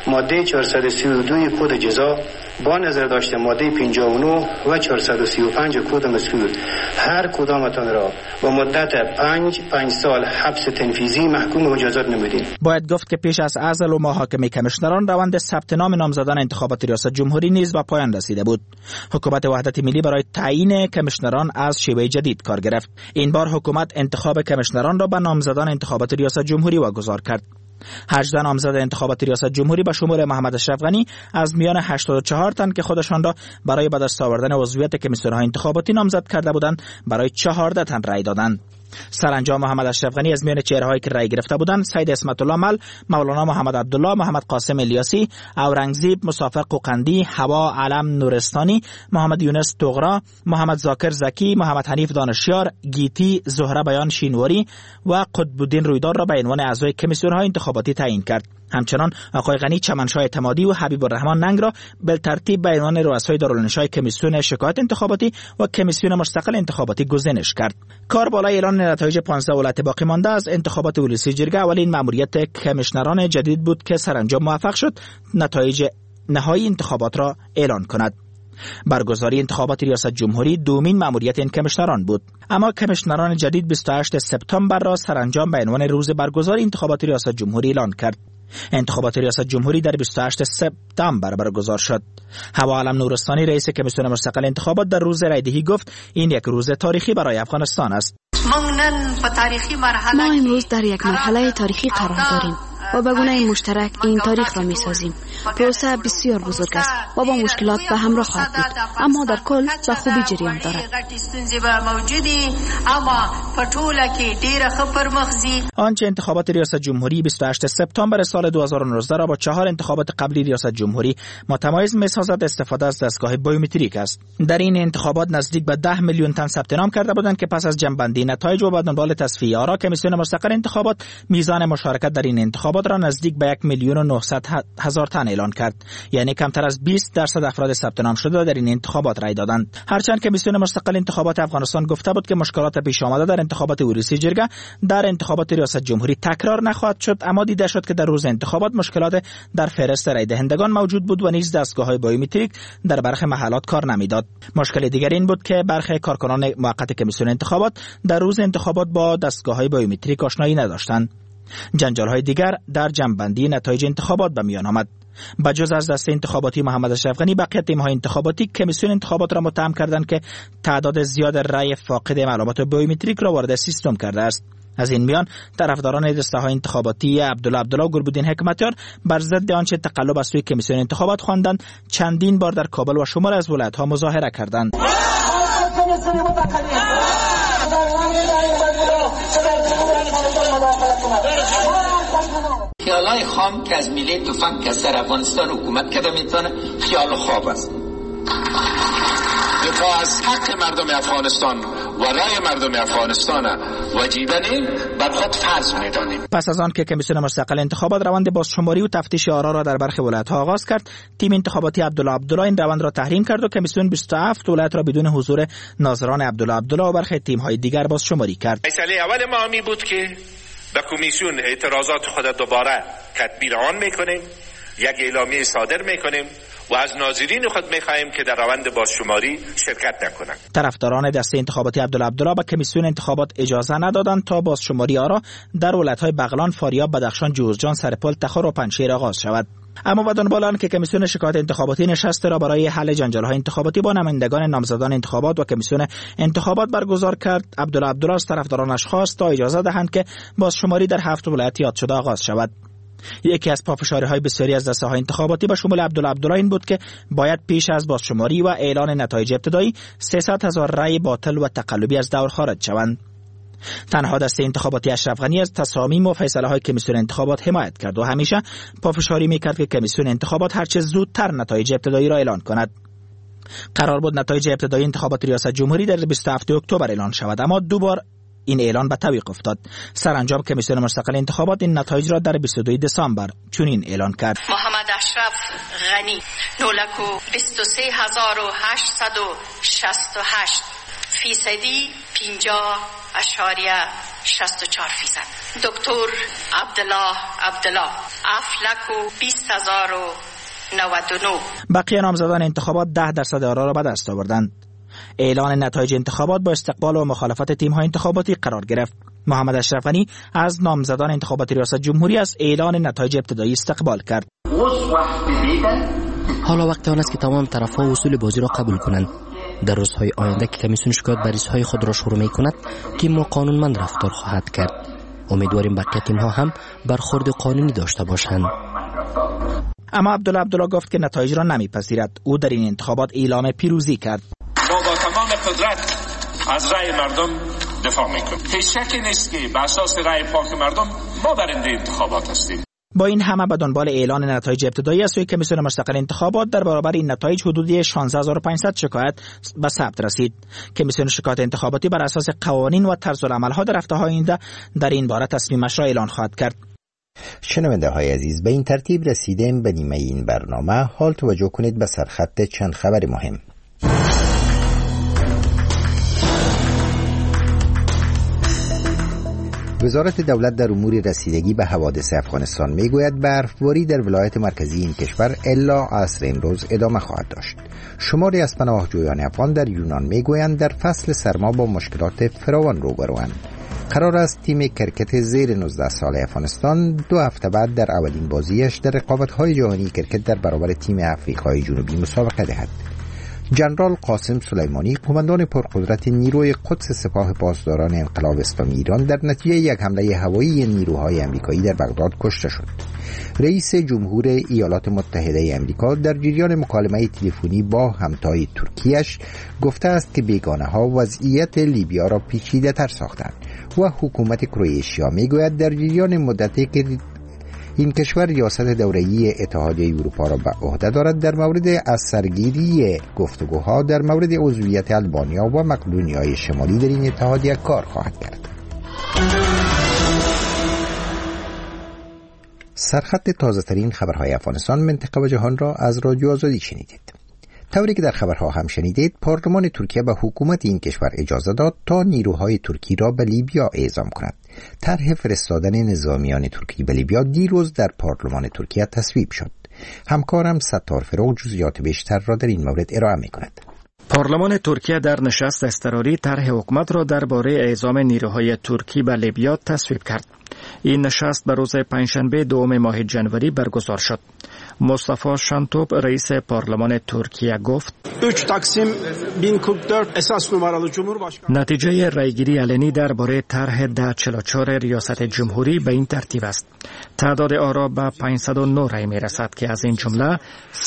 ماده 432 کد جزا با نظر داشته ماده 59 و 435 کد مذکور هر کدامتان را با مدت 5 سال حبس تنفیذی محکوم به مجازات نمودیم. باید گفت که پیش از عزل و محاکمه کمیشنران روند ثبت نام نامزدان انتخابات ریاست جمهوری نیز به پایان رسیده بود. حکومت وحدت ملی برای تعیین کمیشنران از شیوه جدید کار گرفت. این بار حکومت انتخاب کمیشنران را به نامزدان انتخابات ریاست جمهوری واگذار کرد. 18 نامزد انتخابات ریاست جمهوری به شمول محمد اشرف غنی از میان 84 تن که خودشان را برای به دست آوردن عضویت کمیسیون‌های انتخاباتی نامزد کرده بودند برای 14 تن رأی دادند. سرانجام محمد اشرف غنی از میان چهره‌هایی که رأی گرفته بودند سید اسمت الله مل، مولانا محمد عبدالله، محمد قاسم الیاسی، اورنگزیب مسافر قوقندی، هوا علم نورستانی، محمد یونس طغرا، محمد ذاکر زکی، محمد حنیف دانشیار، گیتی زهره بیان شینواری و قطب‌الدین رویدار را به عنوان اعضای کمیسیون‌های انتخاباتی تعیین کرد. همچنان آقای غنی چمنشاه اعتمادی و حبیب الرحمن ننگ را بالترتیب به عنوان رؤسای دارالنشای کمیسیون شکایت انتخاباتی و کمیسیون مستقل انتخاباتی گزینش کرد. کار بالای اعلان نتایج 15 ولایت باقی مانده از انتخابات ولسی جرگه اولین مأموریت کمیشنران جدید بود که سرانجام موفق شد نتایج نهایی انتخابات را اعلان کند. برگزاری انتخابات ریاست جمهوری دومین مأموریت این کمیشنران بود، اما کمیشنران جدید 28 سپتامبر را سرانجام به عنوان روز برگزاری انتخابات ریاست جمهوری اعلان کرد. انتخابات ریاست جمهوری در 28 سپتامبر برگزار شد. هوا علم نورستانی رئیس کمیسیون مستقل انتخابات در روز رایدهی گفت این یک روز تاریخی برای افغانستان است. ما امروز در یک مرحله تاریخی قرار داریم و به گونه مشترک این تاریخ را می سازیم. پروسه بسیار بزرگ است و با مشکلات به همراه خواهد بود، اما در کل به خوبی جریان دارد. آنچه انتخابات ریاست جمهوری 28 سپتامبر سال 2019 را با 4 انتخابات قبلی ریاست جمهوری متمایز می سازد استفاده از دستگاه بیومتریک است. در این انتخابات نزدیک به 10 میلیون تن ثبت نام کرده بودند که پس از جمع‌بندی نتایج و به دنبال تصفیه آرا کمیسیون مستقل انتخابات میزان مشارکت در این انتخابات را نزدیک به 1,900,000 تن اعلان کرد، یعنی کمتر از 20% افراد ثبت نام شده در این انتخابات رای دادند. هرچند کمیسیون مستقل انتخابات افغانستان گفته بود که مشکلات پیش آمده در انتخابات ولسی جرگه در انتخابات ریاست جمهوری تکرار نخواهد شد، اما دیده شد که در روز انتخابات مشکلات در فهرست رای دهندگان موجود بود و نیز دستگاه‌های بیومتریک در برخی محلات کار نمیداد. مشکل دیگر این بود که برخی کارکنان موقت کمیسیون انتخابات در روز انتخابات با دستگاه‌های بیومتریک آشنایی نداشتند. جنجال‌های دیگر در جمع‌بندی نتایج انتخابات به میان آمد. بجز از دست انتخاباتی محمد اشرف غنی، بقیه تیم‌های انتخاباتی کمیسیون انتخابات را متهم کردند که تعداد زیاد رأی فاقد معلومات بیومتریک را وارد سیستم کرده است. از این میان طرفداران دسته‌های انتخاباتی عبدالله و گلبدین حکمتیار بر ضد آنچه تقلب از سوی کمیسیون انتخابات خواندند چندین بار در کابل و شمال از ولایت‌ها مظاهره کردند. خیالای خام که از میله تفنگ که سر افغانستان حکومت کرده میتونه خیال خواب است. دفاع از حق مردم افغانستان و رای مردم افغانستان وجیبه بر خود فرض می‌دانیم. پس از آن که کمیسیون مستقل انتخابات روند بازشماری و تفتیش آرا را در برخی ولایت‌ها آغاز کرد، تیم انتخاباتی عبدالله این روند را تحریم کرد و کمیسیون 27 ولایت را بدون حضور ناظران عبدالله و برخی تیم‌های دیگر بازشماری کرد. مسئله اول ما می بود که به کمیسیون اعتراضات خود دوباره تدبیر آن می‌کنیم، یک اعلامیه صادر می‌کنیم و از ناظرین خود می‌خواهیم که در روند بازشماری شرکت نکنند. طرفداران دسته انتخاباتی عبدالله به کمیسیون انتخابات اجازه ندادند تا بازشماری آرا در ولایت‌های بغلان، فاریاب، بدخشان، جوزجان، سرپل، تخار و پنجشیر آغاز شود. اما با دنبال آن که کمیسیون شکایت انتخاباتی نشست را برای حل جنجال‌های انتخاباتی با نمایندگان نامزدان انتخابات و کمیسیون انتخابات برگزار کرد، عبدالله از طرفدارانش خواست تا اجازه دهند که بازشماری در 7 ولایت یاد شده آغاز شود. یکی از پافشاری‌های بسیاری از دسته‌های انتخاباتی به شمول عبدالله این بود که باید پیش از بازشماری و اعلان نتایج ابتدایی 300,000 رأی باطل و تقلبی از دور خارج شوند. تنها دسته انتخاباتی اشرف غنی از تصامیم و فیصله‌های کمیسیون انتخابات حمایت کرد و همیشه پافشاری می‌کرد که کمیسیون انتخابات هرچه زودتر نتایج ابتدایی را اعلان کند. قرار بود نتایج ابتدایی انتخابات ریاست جمهوری در 27 اکتبر اعلان شود، اما دوبار این اعلان به تعویق افتاد. سرانجام کمیسیون مستقل انتخابات این نتایج را در 22 دسامبر چنین اعلان کرد: محمد اشرف غنی 2,23,868 فیصدی 50.64%. دکتر عبدالله افلکو 20,099. بقیه نامزدان انتخابات 10% آرا را به دست آوردند. اعلان نتایج انتخابات با استقبال و مخالفت تیم‌های انتخاباتی قرار گرفت. محمد اشرف غنی از نامزدان انتخابات ریاست جمهوری از اعلان نتایج ابتدایی استقبال کرد. حالا وقت آن است که تمام طرف‌ها اصول بازی را قبول کنند. در روزهای آینده که کمیسیون شکایت بر ریزهای خود را شروع می‌کند، تیم قانونمند رفتار خواهد کرد. امیدواریم بقیه تیم‌ها هم برخورد قانونی داشته باشند. اما عبدالله گفت که نتایج را نمیپذیرد. او در این انتخابات اعلام پیروزی کرد. ما با تمام قدرت از رأی مردم دفاع میکنیم. هیچ شکی نیست که به اساس رأی پاک مردم ما برنده انتخابات هستیم. با این همه به دنبال اعلان نتایج ابتدایی از سوی کمیسیون مستقل انتخابات در برابر این نتایج حدود 16500 شکایت به ثبت رسید. کمیسیون شکایت انتخاباتی بر اساس قوانین و طرزالعمل‌ها در هفته‌های آینده در این باره تصمیمش را اعلان خواهد کرد. شنونده های عزیز، به این ترتیب رسیدیم به نیمه این برنامه. حال توجه کنید به سرخط چند خبر مهم. وزارت دولت در امور رسیدگی به حوادث افغانستان میگوید برفباری در ولایت مرکزی این کشور الا عصر امروز ادامه خواهد داشت. شماری از پناهجویان افغان در یونان میگویند در فصل سرما با مشکلات فراوان روبروند. قرار است تیم کرکت زیر 19 سال افغانستان 2 هفته بعد در اولین بازیش در رقابت‌های جهانی کرکت در برابر تیم افریقای جنوبی مسابقه دهد. جنرال قاسم سلیمانی، قماندان پرقدرت نیروی قدس سپاه پاسداران انقلاب اسلامی ایران، در نتیجه یک حمله هوایی نیروهای آمریکایی در بغداد کشته شد. رئیس جمهور ایالات متحده آمریکا در جریان مکالمه تلفنی با همتای ترکیه‌اش گفته است که بیگانه‌ها وضعیت لیبیا را پیچیده‌تر ساختند و حکومت کرواتیا میگوید در جریان مدتی که این کشور ریاست دوره‌ای اتحادیه اروپا را به عهده دارد در مورد از سرگیری گفتگوها در مورد عضویت آلبانیا و مقدونیای شمالی در این اتحادیه کار خواهد کرد. سرخط تازه‌ترین خبرهای افغانستان، منطقه و جهان را از رادیو آزادی شنیدید. طوری که در خبرها هم شنیدید، پارلمان ترکیه به حکومت این کشور اجازه داد تا نیروهای ترکی را به لیبیا اعزام کند. طرح فرستادن نظامیان ترکی به لیبیا دیروز در پارلمان ترکیه تصویب شد. همکارم ستار فروغ جزئیات بیشتر را در این مورد ارائه می‌کند. پارلمان ترکیه در نشست اضطراری طرح حکومت را درباره اعزام نیروهای ترکی به لیبیا تصویب کرد. این نشست به روز پنجشنبه 2 ماه جنوری برگزار شد. مصطفی شنتوب رئیس پارلمان ترکیه گفت: 3 تقسیم 1044 اساس نمره جمهورباشکان. نتیجه رایگیری علنی درباره طرح 1044 ریاست جمهوری به این ترتیب است: تعداد آرا به 509 رای میرسد که از این جمله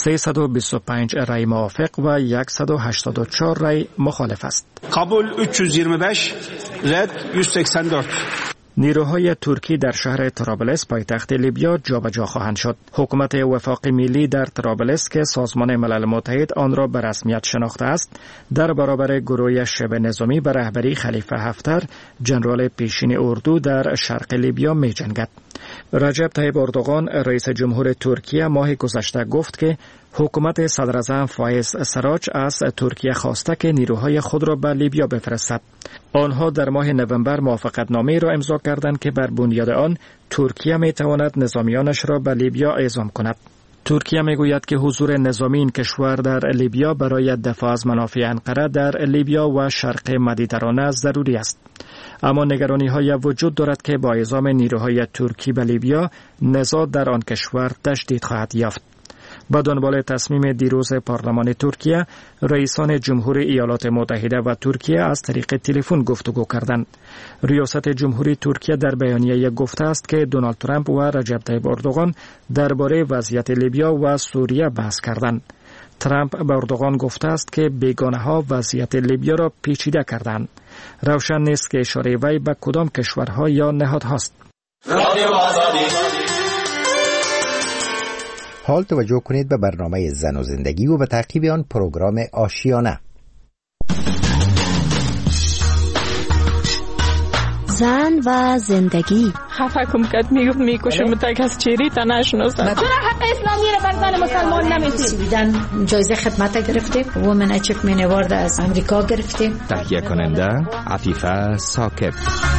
325 رای موافق و 184 رای مخالف است. قبول 325، رد 184. نیروهای ترکی در شهر طرابلس پایتخت لیبیا جابجا خواهند شد. حکومت وفاق ملی در طرابلس که سازمان ملل متحد آن را به رسمیت شناخته است، در برابر گروه شبه نظامی به رهبری خلیفه حفتر، ژنرال پیشین اردو در شرق لیبیا می جنگد. رجب طیب اردوغان رئیس جمهور ترکیه ماه گذشته گفت که حکومت صدراعظم فایز سراج از ترکیه خواسته که نیروهای خود را به لیبیا بفرستد. آنها در ماه نوامبر موافقتنامه را امضا کردند که بر بنیاد آن ترکیه می تواند نظامیانش را به لیبیا اعزام کند. ترکیه می گوید که حضور نظامی این کشور در لیبیا برای دفاع از منافع انقره در لیبیا و شرق مدیترانه ضروری است. اما نگرانی های وجود دارد که با اعزام نیروهای ترکی به لیبیا نزاع در آن کشور تشدید خواهد یافت. با دنبال تصمیم دیروز پارلمان ترکیه، رئیسان جمهور ایالات متحده و ترکیه از طریق تلفن گفتگو کردند. ریاست جمهوری ترکیه در بیانیه گفته است که دونالد ترامپ و رجب طیب اردوغان درباره وضعیت لیبیا و سوریه بحث کردند. ترامپ به اردوغان گفته است که بیگانه‌ها وضعیت لیبیا را پیچیده کردند. روشن نیست که اشاره وی به کدام کشورها یا نهادهاست. حال توجه کنید به برنامه زن و زندگی و به تعقیب آن پروگرام آشیانه. زن و زندگی. خفه کم کد میکشم تا کس چیری تا نشناسم. چرا حق اسلامی را بر زن مسلمان نمیدید؟ سویدن جایزه خدمت گرفتیم، وومن اچیومنت اوارد از امریکا گرفتیم. تهیه کننده عفیفه ثاقب.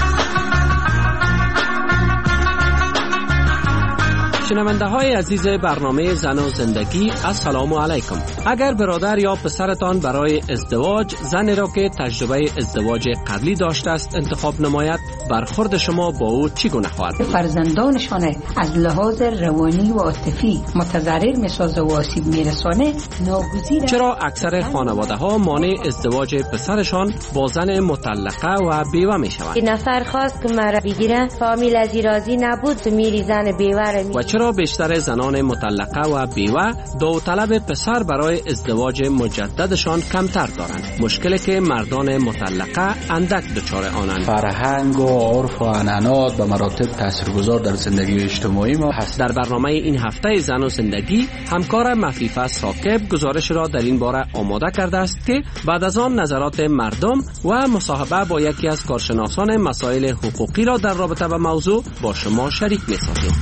شنونده های عزیز برنامه زن و زندگی، السلام علیکم. اگر برادر یا پسرتان برای ازدواج زنی را که تجربه ازدواج قبلی داشته است انتخاب نماید، برخورد شما با او چگونه خواهد؟ فرزندانشان از لحاظ روانی و عاطفی متضرر می‌سازه و آسیب می‌رسانه، ناگزیر. چرا اکثر خانواده ها مانع ازدواج پسرشان با زن مطلقه و بیوه می‌شوند؟ این نفر خواست که مرا بگیره، فامیل از راضی نبود، میری زن بیوه را. و چرا بیشتر زنان مطلقه و بیوه داوطلب پسر برای ازدواج مجددشان کمتر دارند؟ مشکلی که مردان مطلقه اندک دچار آنند. فرهنگ و عرف و عنعنات به مراتب تاثیرگذار در زندگی اجتماعی ما هست. در برنامه این هفته زن و زندگی همکارم عفیفه ثاقب گزارش را در این باره آماده کرده است که بعد از آن نظرات مردم و مصاحبه با یکی از کارشناسان مسائل حقوقی را در رابطه با موضوع با شما شریک می‌سازیم.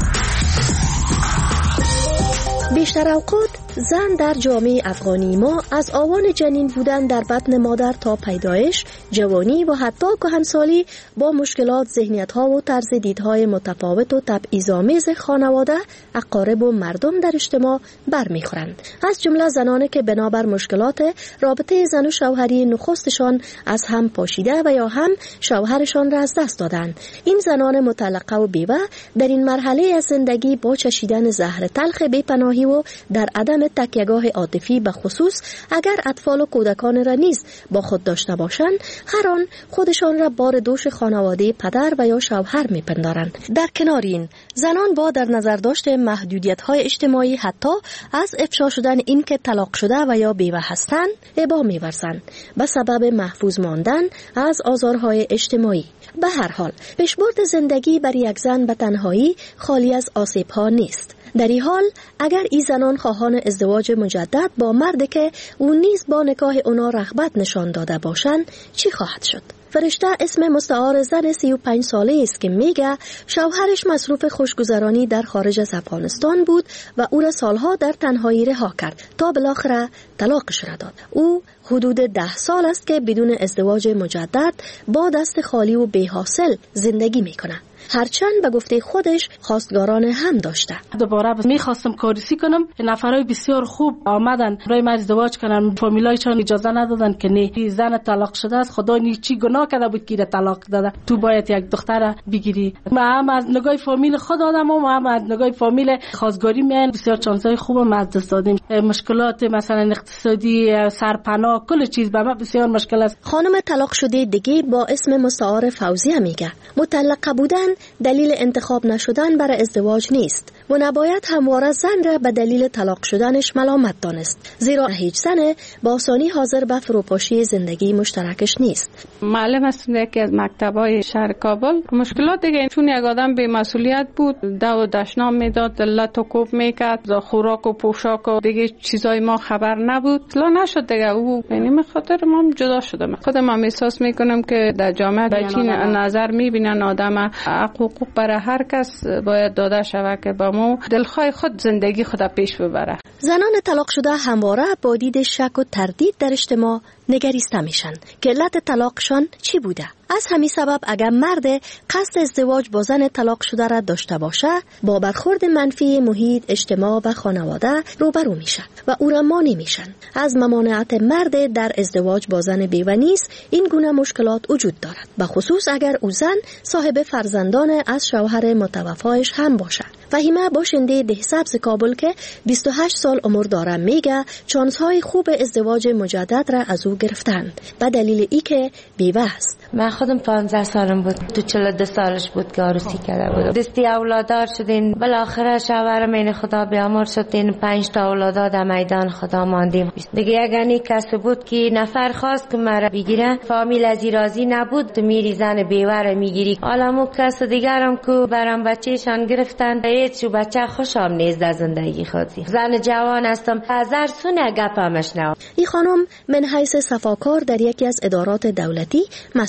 بیشتر اوقات زن در جامعه افغانی ما از آوان جنین بودن در بطن مادر تا پیدایش، جوانی و حتی کهنسالی با مشکلات، ذهنیت‌ها و طرز دیدهای متفاوت و تبعیض‌آمیز خانواده، اقارب و مردم در اجتماع برمیخورند. از جمله زنانی که بنابر مشکلات رابطه زن و شوهری نخستشان از هم پاشیده و یا هم شوهرشان را از دست دادند. این زنان مطلقه و بیوه در این مرحله از زندگی با چشیدن زهر تلخ بی‌پناهی و در عدم تکیهگاه عاطفی به خصوص اگر اطفال و کودکان را نیز با خود داشته باشند، هر آن خودشان را بار دوش خانواده پدر و یا شوهر میپندارند. در کنار این زنان با در نظر داشت محدودیت‌های اجتماعی حتی از افشا شدن این که طلاق شده و یا بیوه هستند ابا می‌ورزند به سبب محفوظ ماندن از آزارهای اجتماعی. به هر حال پیشبرد زندگی بر یک زن به تنهایی خالی از آسیب‌ها نیست. در این حال اگر این زنان خواهان ازدواج مجدد با مردی که او نیز با نکاح اونا رغبت نشان داده باشند چی خواهد شد؟ فرشته اسم مستعار زن 35 ساله است که میگه شوهرش مصروف خوشگذرانی در خارج از افغانستان بود و او را سالها در تنهایی رها کرد تا بالاخره طلاقش را داد. او حدود 10 سال است که بدون ازدواج مجدد با دست خالی و بی حاصل زندگی میکنه. هرچند به گفته خودش خواستگاران هم داشته. دوباره میخواستم کاریسی کنم که نفرای بسیار خوب آمدن برای من ازدواج کنن، فامیلایشان اجازه ندادن که نه، زن طلاق شده است، خدا نی چی گناه کرده بود که طلاق داده، تو باید یک دختر بگیری. ما هم از نگاه فامیل خود آدم و هم از نگاه فامیل خواستگاری میان بسیار چانسای خوب ما از دست دادیم. مشکلات مثلا اقتصادی، سرپناه، کل چیز به ما بسیار مشکل است. خانم طلاق شده دیگه با اسم مستعار فوزیه میگه مطلقه بودن دلیل انتخاب نشدن برای ازدواج نیست و نباید همواره زن را به دلیل طلاق شدنش ملامت دانست، زیرا هیچ زن با آسانی حاضر به فروپاشی زندگی مشترکش نیست. معلم هستم یکی از مکتب‌های شهر کابل. مشکلات دیگه چون یک آدم بی مسئولیت بود، دو دشنام میداد، دلت و کوب میکرد، خوراک و پوشاک و دیگه چیزای ما خبر نبود. لا نشد دیگه او، یعنی به خاطر ما جدا شدم. خودم هم احساس میکنم که در جامعه به چین نظر میبینن آدم حقوق برای هر کس باید داده شود که با ما دلخواه خود زندگی خود پیش ببره. زنان طلاق شده همواره با دید شک و تردید در اجتماع نگریسته میشن که علت طلاقشان چی بوده. از همین سبب اگر مرد قصد ازدواج با زن طلاق شده را داشته باشه، با برخورد منفی محیط، اجتماع و خانواده روبرو میشه و او را مانع میشن. از ممانعت مرد در ازدواج با زن بیوه نیز این گونه مشکلات وجود دارد، به خصوص اگر او زن صاحب فرزندان از شوهر متوفایش هم باشه. فهیمه باشنده ده سبز کابل که 28 سال عمر داره میگه چانس‌های خوب ازدواج مجدد را از او گرفتند به دلیل ای که بیوه است. من خودم 15 سالم بود، تو 42 سالش بود که عروسی کرده بودم. دستی اولادار شدین، بالاخره شوهرم این خدا بیامرز شد، این 5 تا اولاد در میدان خدا ماندیم. دیگه یگانی کسی بود که نفر خواست که مرا بگیره، فامیل از راضی نبود، تو میری زن بیوه را میگیری. حالا کس دیگرم که برام بچه‌شان گرفتن، هیچ بچه خوشم نیست در زندگی خودی. زن جوان هستم، هزار سونه گپمش نه. این خانم من حیث صفاکار در یکی از ادارات دولتی مسئول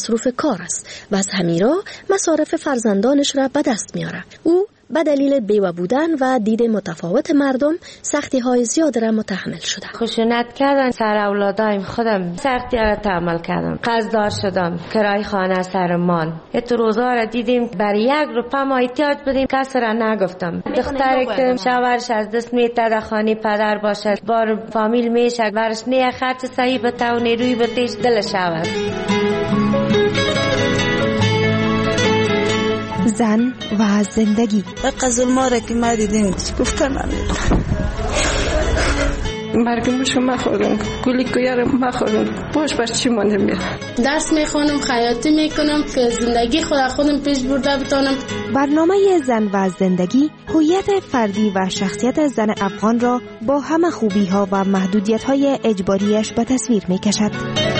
مصروف کار است و از همین راه مصارف فرزندانش را به دست میاره. او به دلیل بیوه بودن و دید متفاوت مردم سختی های زیاد را متحمل شده. خشونت کردن سر اولادایم، خودم سختی را تحمل کردم، قرضدار شدم، کرای خانه سرمان. ات روزا را دیدیم برای 1 روپیه ما احتیاج بودیم، کس را نگفتم. دختر که شوهرش از دست میته در خانه پدر باشد، بار فامیل میشه، برش نه خرچ صحیح بته و نیروی بتیش دل شود. زن و زندگی. قزل را که ما دیدیم گفتم مرگمشو مخورم، گلی کویارم مخورم، باش بر چی مانده میاد. درس میخونم، خیاطی میکنم که زندگی خودم پیش برده بتانم. برنامه زن و زندگی هویت فردی و شخصیت زن افغان را با همه خوبی ها و محدودیت های اجباریش به تصویر میکشد.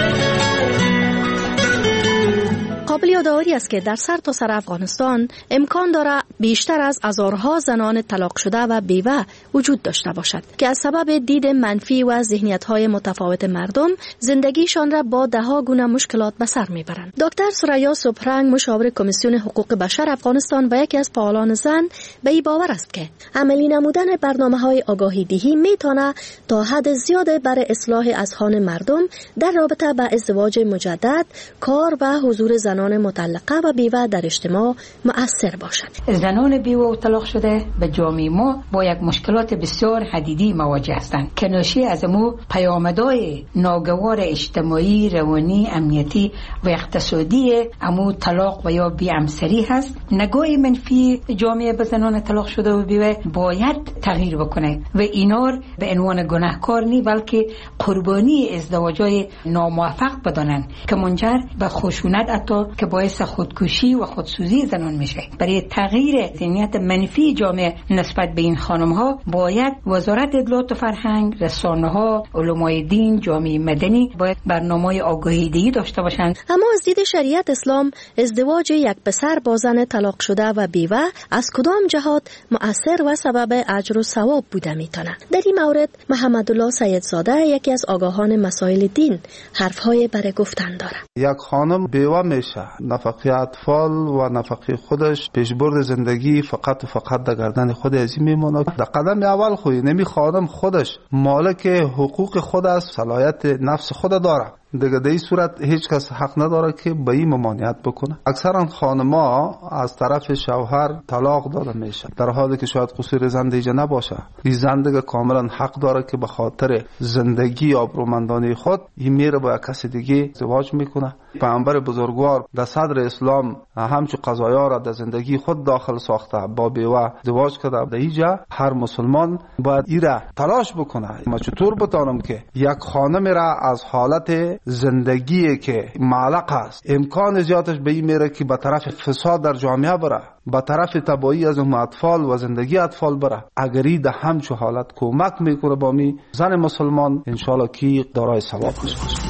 قابل یادآوری است که در سرتاسر افغانستان امکان دارد بیشتر از هزارها زنان طلاق شده و بیوه وجود داشته باشد که از سبب دید منفی و ذهنیت‌های متفاوت مردم زندگیشان را با ده‌ها گونه مشکلات به سر میبرند. دکتر سریا سبرنگ، مشاور کمیسیون حقوق بشر افغانستان و یکی از فعالان زن، به این باور است که عملی نمودن برنامه‌های آگاهی دهی میتونه تا حد زیاد بر اصلاح اذهان مردم در رابطه با ازدواج مجدد، کار و حضور زنان مطلقه و بیوه در اجتماع مؤثر باشد. زنان بیوه و طلاق شده به جامعه ما با یک مشکلات بسیار حدیدی مواجه هستند که ناشی از امو پیامدهای ناگوار اجتماعی، روانی، امنیتی و اقتصادی امو طلاق و یا بی‌همسری هست. نگاه منفی جامعه به زنان طلاق شده و بیوه باید تغییر بکنه و اینار به عنوان گناهکار نی بلکه قربانی ازدواج‌های ناموفق بدانند که منجر به خشونت که باعث خودکشی و خودسوزی زنان میشه. برای تغییر ذهنیت منفی جامعه نسبت به این خانم ها باید وزارت اطلاعات و فرهنگ، رسانه ها، علمای دین، جامعه مدنی باید برنامه‌های آگاهی دهی داشته باشند. اما از دید شریعت اسلام ازدواج یک پسر با زن طلاق شده و بیوه از کدام جهات مؤثر و سبب اجر و ثواب بوده میتونه؟ در این مورد محمد الله سیدزاده، یکی از آگاهان مسائل دین، حرفهای برای گفتن داره. یک خانم بیوه میشه، نفقه اطفال و نفقه خودش، پیشبرد زندگی فقط در گردن خود ازی میمونه. در قدم اول خوی نمی خانم خودش مالک حقوق خود است، صلاحیت نفس خود داره. دیگه در این صورت هیچ کس حق نداره که به این ممانعت بکنه. اکثرا خانم‌ها از طرف شوهر طلاق داده میشه در حالی که شاید قصور زن دیگه نباشه. این زن دیگه کاملا حق داره که به خاطر زندگی آبرومندانه خود این میره با کس دیگه ازدواج میکنه. پیامبر بزرگوار در صدر اسلام همچو قضایا را در زندگی خود داخل ساخته، با بیوه ازدواج کرده. در اینجا هر مسلمان باید این را تلاش بکنه. ما چطور بتانم که یک خانم را از حالت زندگی که معلق است امکان زیادش به این میره که به طرف فساد در جامعه بره، به طرف تباهی از اطفال و زندگی اطفال بره. اگری در همچو حالت کمک میکنه با می زن مسلمان، انشالله کی دارای ثواب باشه.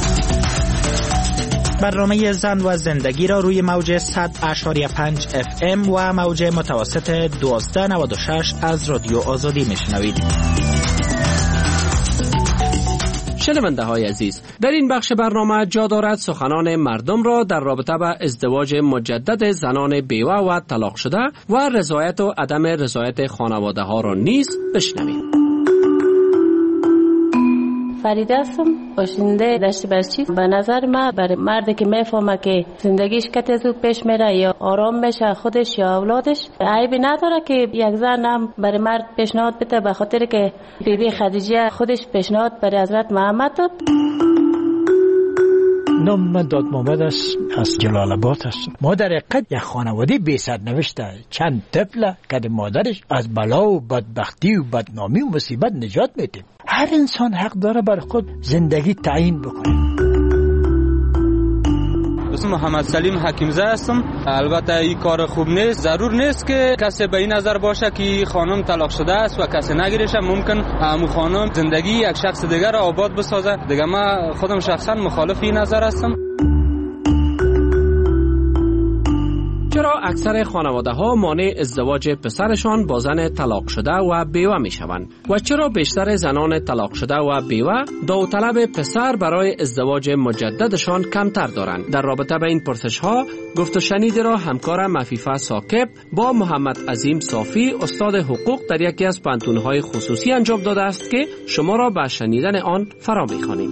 برنامه زن و زندگی را روی موج 100.5 FM و موج متوسط 1296 از رادیو آزادی میشنوید. شنونده های عزیز، در این بخش برنامه جا دارد سخنان مردم را در رابطه با ازدواج مجدد زنان بیوه و طلاق شده و رضایت و عدم رضایت خانواده ها را نیز بشنوید. فریده هستم، باشنده دشت برچی. به نظر من برای مردی که میفهمه که زندگیش کت زود پیش میره یا آرام بشه خودش یا اولادش، عیبی نداره که یک زن هم برای مرد پیشنهاد بده، به خاطر که بیبی خدیجه خودش پیشنهاد برای حضرت محمد داد. نام من داد محمد است، از جلال آباد هستم. ما در حقیقت یک خانواده بی سرنوشته، چند طفل که مادرش از بلا و بدبختی و بدنامی و مصیبت نجات میدیم. هر انسان حق داره بر خود زندگی تعیین بکنه. اسم محمد سلیم حکیمزاده هستم. البته این کار خوب نیست، ضرور نیست که کسی به این نظر باشه که خانم طلاق شده است و کسی نگیرشه. ممکن همون خانم زندگی یک شخص دیگر را آباد بسازه. دیگه من خودم شخصا مخالف این نظر هستم. چرا اکثر خانواده ها مانع ازدواج پسرشان با زن طلاق شده و بیوه می شوند و چرا بیشتر زنان طلاق شده و بیوه داوطلب پسر برای ازدواج مجددشان کمتر دارند؟ در رابطه با این پرسش ها گفت و شنیدی را همکارم عفیفه ثاقب با محمد عظیم صافی استاد حقوق در یکی از پانتون‌های خصوصی انجام داده است که شما را به شنیدن آن فرا می‌خوانیم.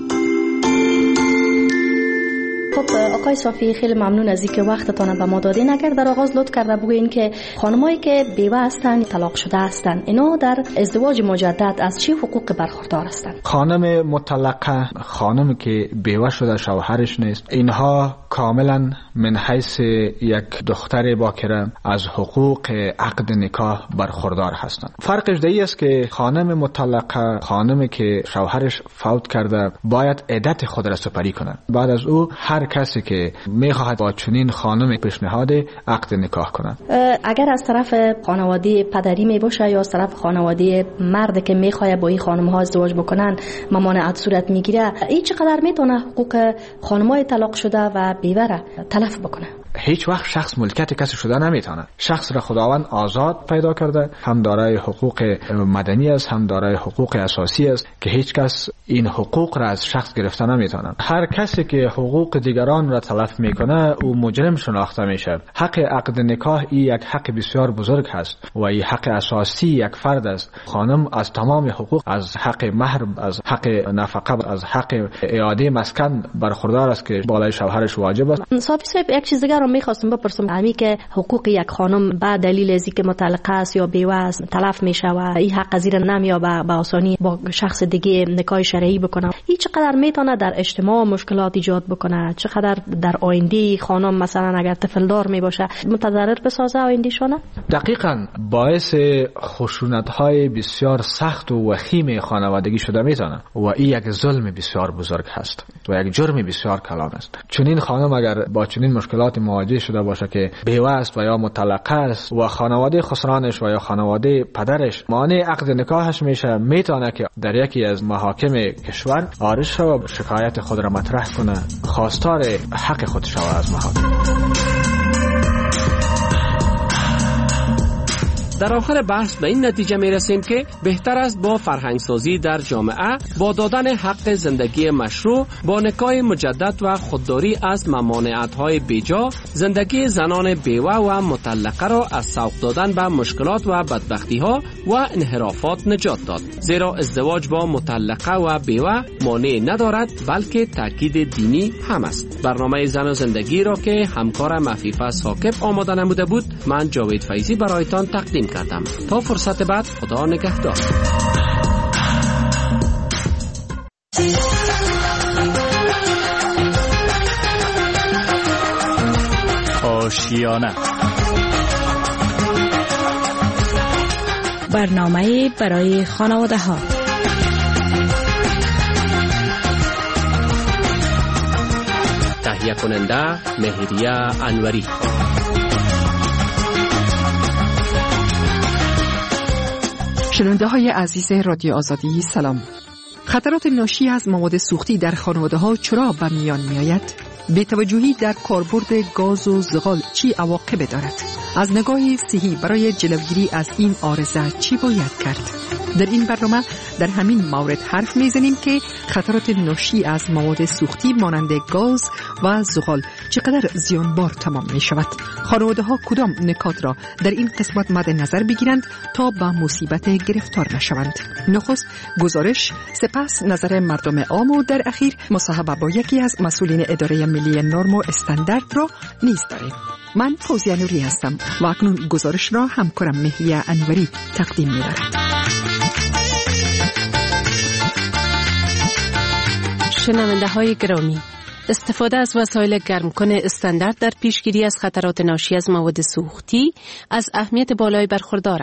خب آقای صافی، خیلی ممنون از اینکه وقتتان به ما دادین. اگر در آغاز لطف کرده بگوین که خانمایی که بیوه هستند، طلاق شده هستند، اینا در ازدواج مجدد از چه حقوق برخوردار هستند؟ خانم مطلقه، خانمی که بیوه شده شوهرش نیست، اینها کاملا من حیث یک دختر باکره از حقوق عقد نکاح برخوردار هستند. فرقش دیگه است که خانم مطلقه، خانمی که شوهرش فوت کرده، باید عدت خود را سپری کنه. بعد از او هر کسی که میخواهد با چنین خانم پیشنهاد عقد نکاح کنه. اگر از طرف خانواده پدری می باشه یا از طرف خانواده مرد که میخواد با این خانم ها ازدواج بکنن ممانعت صورت میگیره، این چقدر میتونه حقوق خانمای طلاق شده و بیوه را تلف بکنه؟ هیچ وقت شخص ملکیت کسی شده نمیتونه. شخص را خداوند آزاد پیدا کرده، هم دارای حقوق مدنی است، هم دارای حقوق اساسی است که هیچ کس این حقوق را از شخص گرفته نمیتونه. هر کسی که حقوق دیگران را تلف میکنه او مجرم شناخته میشه. حق عقد نکاح یک حق بسیار بزرگ هست و این حق اساسی یک فرد است. خانم از تمام حقوق، از حق مهر، از حق نفقه، از حق اعاده مسکن برخوردار است که بالای شوهرش واجب است. صافی صاحب، یک چیز دیگر رو میخواستم بپرسم، همین که حقوق یک خانم به دلیل از اینکه مطلقه است یا بیوه است تلف میشه و این حق از این نمیابه به آسانی با شخص دیگه نکاح شرعی بکنه، این چقدر میتونه در اجتماع مشکلات ایجاد بکنه؟ چقدر در آینده خانم مثلا اگر طفل دار میباشه متضرر بسازه آیندهشونه؟ دقیقاً باعث خشونت‌های بسیار سخت و وخیم خانوادگی شده میتونه و این یک ظلم بسیار بزرگ هست و یک جرم بسیار کلان است. چنین خانم اگر با چنین مشکلات مواجه شده باشه که بیوه است و یا مطلقه است و خانواده خسرانش و یا خانواده پدرش مانع عقد نکاحش میشه، میتونه که در یکی از محاکم کشور عارض شود و شکایت خود را مطرح کنه، خواستار حق خود شود از محاکم. در آخر بحث به این نتیجه می رسیم که بهتر است با فرهنگسازی در جامعه، با دادن حق زندگی مشروع، با نکاح مجدد و خودداری از ممانعت‌های بیجا، زندگی زنان بیوه و مطلقه را از سوق دادن به مشکلات و بدبختی‌ها و انحرافات نجات داد. زیرا ازدواج با مطلقه و بیوه مانع ندارد بلکه تاکید دینی هم است. برنامه زن و زندگی را که همکارم عفیفه ثاقب آماده نموده بود، من جاوید فیضی برایتان تقدیم کردم. تا فرصت بعد، خدا نگهدار. آشیانه، برنامه برای خانواده ها. تهیه کننده مهریه انوری. شنونده های عزیز رادیو آزادی سلام. خطرات ناشی از مواد سوختی در خانواده ها چرا به میان می آید؟ بی‌توجهی در کاربرد گاز و زغال چی عواقب دارد؟ از نگاه صحی برای جلوگیری از این عارضه چی باید کرد؟ در این برنامه در همین مورد حرف میزنیم که خطرات ناشی از مواد سوختی مانند گاز و زغال چقدر زیانبار تمام می شود. خانواده ها کدام نکات را در این قسمت مد نظر بگیرند تا به مصیبت گرفتار نشوند؟ نخست گزارش، سپس نظر مردم عام و در اخیر مصاحبه با یکی از مسئولین اداره ملی نرم و استاندارد را نیز داریم. من فوزیه نوری هستم و اکنون گزارش را همکارم مهریه انوری تقدیم می‌دارد. شنونده های گرامی، استفاده از وسایل گرمکن استاندارد در پیشگیری از خطرات ناشی از مواد سوختی از اهمیت بالای برخوردار است.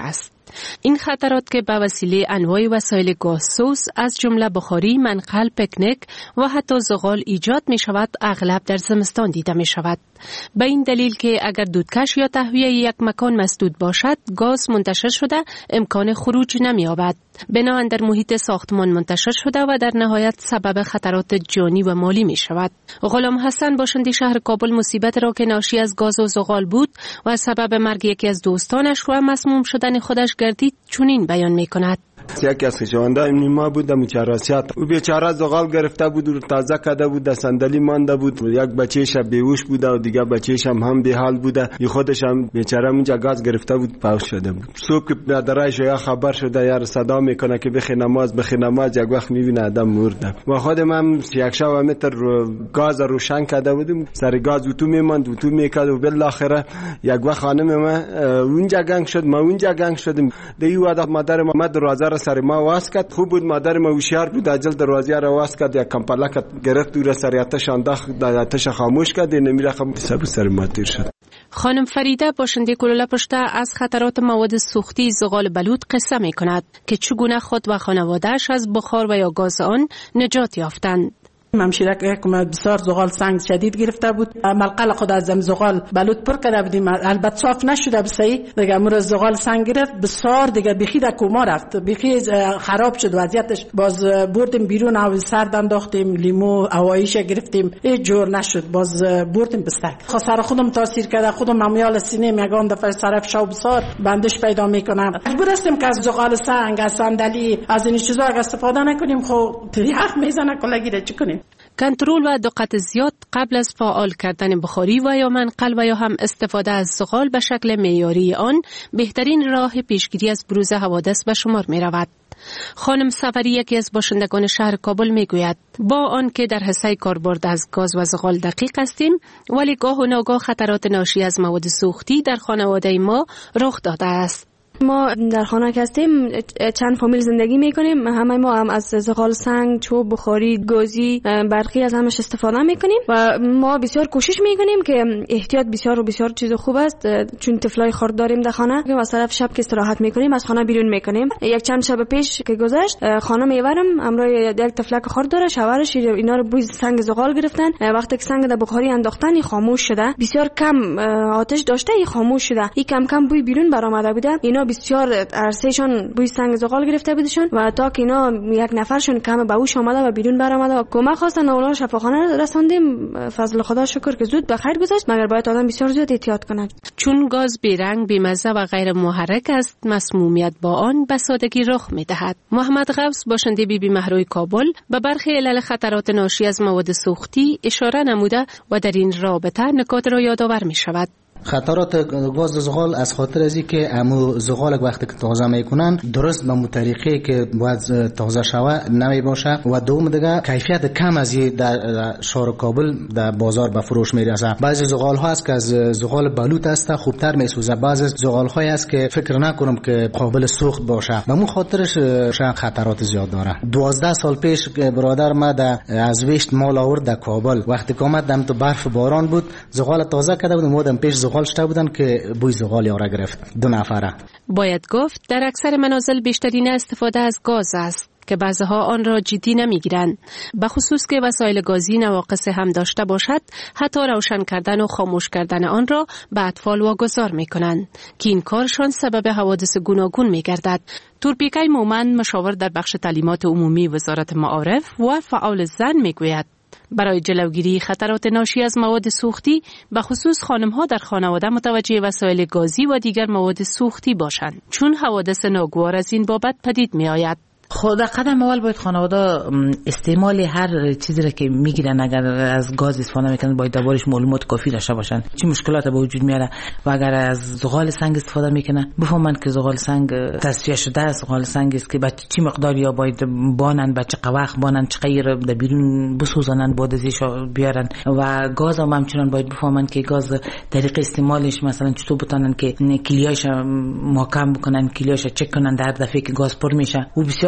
این خطرات که به وسیله انواع وسایل گازسوز از جمله بخاری، منقل، پکنیک و حتی زغال ایجاد می شود اغلب در زمستان دیده می شود. به این دلیل که اگر دودکش یا تهویه یک مکان مسدود باشد، گاز منتشر شده امکان خروج نمی یابد. بنا در محیط ساختمان منتشر شده و در نهایت سبب خطرات جانی و مالی می شود. غلام حسن باشنده شهر کابل مصیبت را که ناشی از گاز و زغال بود و سبب مرگ یکی از دوستانش و مسموم شدن خودش گردید چنین بیان می کند. یکی از خشوانده نیما بود مچراسیات او بیچاره زغال گرفته بود و تازه کده بود، صندلی مانده بود، یک بچه‌ش بیهوش بود و دیگه بچه‌ش هم به حال بود. ی خودش هم بیچاره اونجا گاز گرفته بود، پاش شده بود. صبح که برادرش یا خبر شده یار صدا میکنه که بخی نماز یک وقت میبینه آدم مرده. و خودم هم یک شب متر گاز روشن کرده بودم، سر گاز تو میماند و تو میکرد و بالاخره یک وقت خانم ما اونجا گنگ شد، ما اونجا گنگ شدیم. دیو وقت مادر ما دروازه سر ما واس کرد. خوب بود مادر ما هوشیار بود، عجل دروازه را واس کرد، یک کمپلک گرفت و سر آتش انداخت، آتش خاموش کرد، نمیرخم سر ما تیر شد. خانم فریده باشنده کلوله پشته از خطرات مواد سوختی زغال بلوط قصه می کند که چگونه خود و خانواده‌اش از بخار و یا گاز آن نجات یافتند. همشیرک بسیار زغال سنگ شدید گرفته بود. ملقل خود از زغال بلوط پر کرده بودیم، البته صاف نشده بسایی دیگه. امروز زغال سنگ گرفت بسیار دیگه، بخی در کوما رفت، بخی خراب شد وضعیتش. باز بردیم بیرون، آب سرد انداختیم، لیمو هواییش گرفتیم، هیچ جور نشد. باز بردیم بستک. خسر خودم تاثیر کرده، خودم امیال سینه میگم دفعه طرف شو بسیار بندش پیدا میکنم. مجبور هستیم که از زغال سنگ، از صندلی، از این چیزا استفاده نکنیم. خب تریاق میزنه کلاگیره چی کنیم؟ کنترل و دقت زیاد قبل از فعال کردن بخاری و یا منقل و یا هم استفاده از زغال به شکل معیاری آن بهترین راه پیشگیری از بروز حوادث به شمار می رود. خانم سفری یکی از باشندگان شهر کابل می گوید با آن که در حصه کاربرد از گاز و زغال دقیق هستیم، ولی گاه و ناگاه خطرات ناشی از مواد سوختی در خانواده ما رخ داده است. ما در خانه که هستیم چند فامیل زندگی میکنیم. همه ما هم از زغال سنگ، چوب، بخاری، گازی، برقی از همش استفاده میکنیم و ما بسیار کوشش میکنیم که احتیاط بسیار چیز خوب است. چون طفلای خرد داریم در خانه که مثلا شب که استراحت میکنیم از خانه بیرون میکنیم. یک چند شب پیش که گذشت خانه میبرم امروز یک طفلک خرد داره، شوهرش اینا رو بوی سنگ زغال گرفتن. وقتی که سنگ در بخاری انداختن خاموش شده، بسیار کم آتش داشته، خاموش شده، کم کم بوی بیرون برآمده بوده. اینا بسیار عرصهشون بوی سنگ زغال گرفته بودشون و تا که اینا یک نفرشون کم به هوش آمده و بیرون برآمده و کمک خواستن، اونا شفاخانه رساندیم. فضل خدا شکر که زود به خیر گذشت، مگر باید آدم بسیار زیاد احتیاط کنه. چون گاز بیرنگ، بیمزه و غیر محرک است، مسمومیت با آن به سادگی رخ می‌دهد. محمد غوث باشنده بی مهروی کابل به برخی علل خطرات ناشی از مواد سوختی اشاره نموده و در این رابطه نکات را یادآور می‌شود. خطرات گاز زغال از خاطر ازی که امو زغال وقتی که تازه میکنن درست به طریقی که باید تازه شوه نمی باشه و دوم دیگه کیفیت کم از در شهر کابل در بازار به فروش میرسه. بعضی زغال ها است که از زغال بلوط است خوبتر میسوزه، بعضی زغال های است که فکر نکنم که قابل سوخت باشه. به اون خاطرش خطرات زیاد داره. 12 سال پیش برادر ما از ویشت مال آورد در کابل، وقتی که اومد دم تو برف باران بود، زغال تازه کرده بود، مودم پیش زغال شده بودن که بوی زغال یاره گرفت 2 نفره. باید گفت در اکثر منازل بیشترین استفاده از گاز است که بعضها آن را جدی نمیگیرند، به خصوص که وسایل گازی نواقص هم داشته باشد. حتی روشن کردن و خاموش کردن آن را به اطفال واگذار میکنند که این کارشان سبب حوادث گوناگون میگردد. تورپیکه مومند مشاور در بخش تعلیمات عمومی وزارت معارف و فعال زن میگوید برای جلوگیری خطرات ناشی از مواد سوختی به خصوص خانم‌ها در خانواده متوجه وسایل گازی و دیگر مواد سوختی باشند، چون حوادث ناگوار از این بابت پدید می‌آید. خود قدم اول باید خانواده استعمال هر چیزی را که میگیرن اگر از گاز استفاده میکنن باید دربارش معلومات کافی داشته باشن چه مشکلات به وجود میاره و اگر از زغال سنگ استفاده میکنن بفهمن که زغال سنگ تصفیه شده است، زغال سنگ است که به چه مقدار یا باید بانن، به چه وقت بانن، چه غیر در بیرون بسوزانن، بعد ازش بیارن. و گاز هم همچنان باید بفهمن که گاز طریق استعمالش مثلا چطور بتونن که کلیه‌اش محکم بکنن، کلیه‌اش چک کنن در دفعه که گاز پر میشه. و بسیار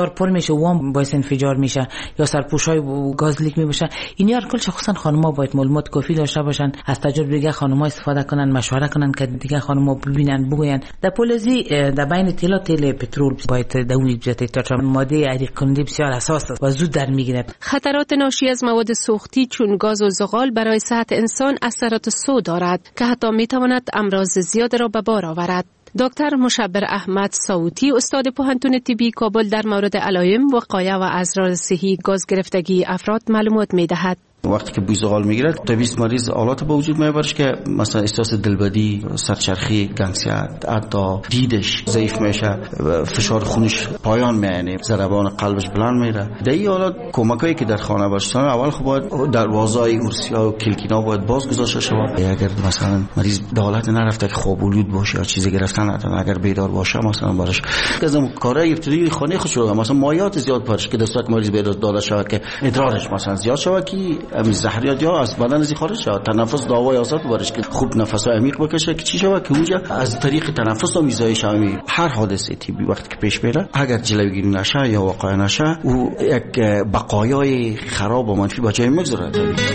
فشار پر میشه وام باعث انفجار میشه یا سرپوشای گاز لیک میشه. این هر کل خصوصا خانم‌ها باید معلومات کافی داشته باشن، از تجربه دیگه خانم‌ها استفاده کنن، مشوره کنن که دیگه خانم‌ها ببینن بگوین. در پولزی در بین تیل پترول باید دونی بجته تا ماده عریق کننده بسیار حساس است و زود در میگیره. خطرات ناشی از مواد سوختی چون گاز و زغال برای صحت انسان اثرات سو دارد که حتی میتواند امراض زیاد را به بار آورد. دکتر مشبر احمد صوتی استاد پوهنتون طبی کابل در مورد علائم وقایع و اضرار صحی گاز گرفتگی افراد معلومات میدهد. وقتی که بوی زغال میگیره طبیعی مریض حالات به وجود میبرش که مثلا احساس دلبدی، سرچرخی، گنگسیت، حتی دیدش ضعیف میشه، فشار خونش پایان میانه، ضربان قلبش بلند میره. در این حالات کمکایی که در خانه باشن اول خب باید دروازه‌های ارسیا و کلکینا باید باز گذاشته شود. اگر مثلا مریض به حالت نرفته که خواب‌آلود باشه یا چیزی گرفتن نداره، اگر بیدار باشه مثلا براش از اون کارهای ابتدایی خانه خود شروع مثلا مایات زیاد پرش که دستک مریض بیدار داده شود که ادرارش مثلا زیاد شود که امی زهریات یا از بدن از خارج شود، تنفس داوای آزاد بارش که خوب نفس عمیق بکشه که چی شود که اونجا از طریق تنفس و میزایش همی هر حادثه طبی وقتی که پیش میره اگر جلوگیری نشه یا واقع نشه او یک بقایای خراب و منفی با جای میگذاره.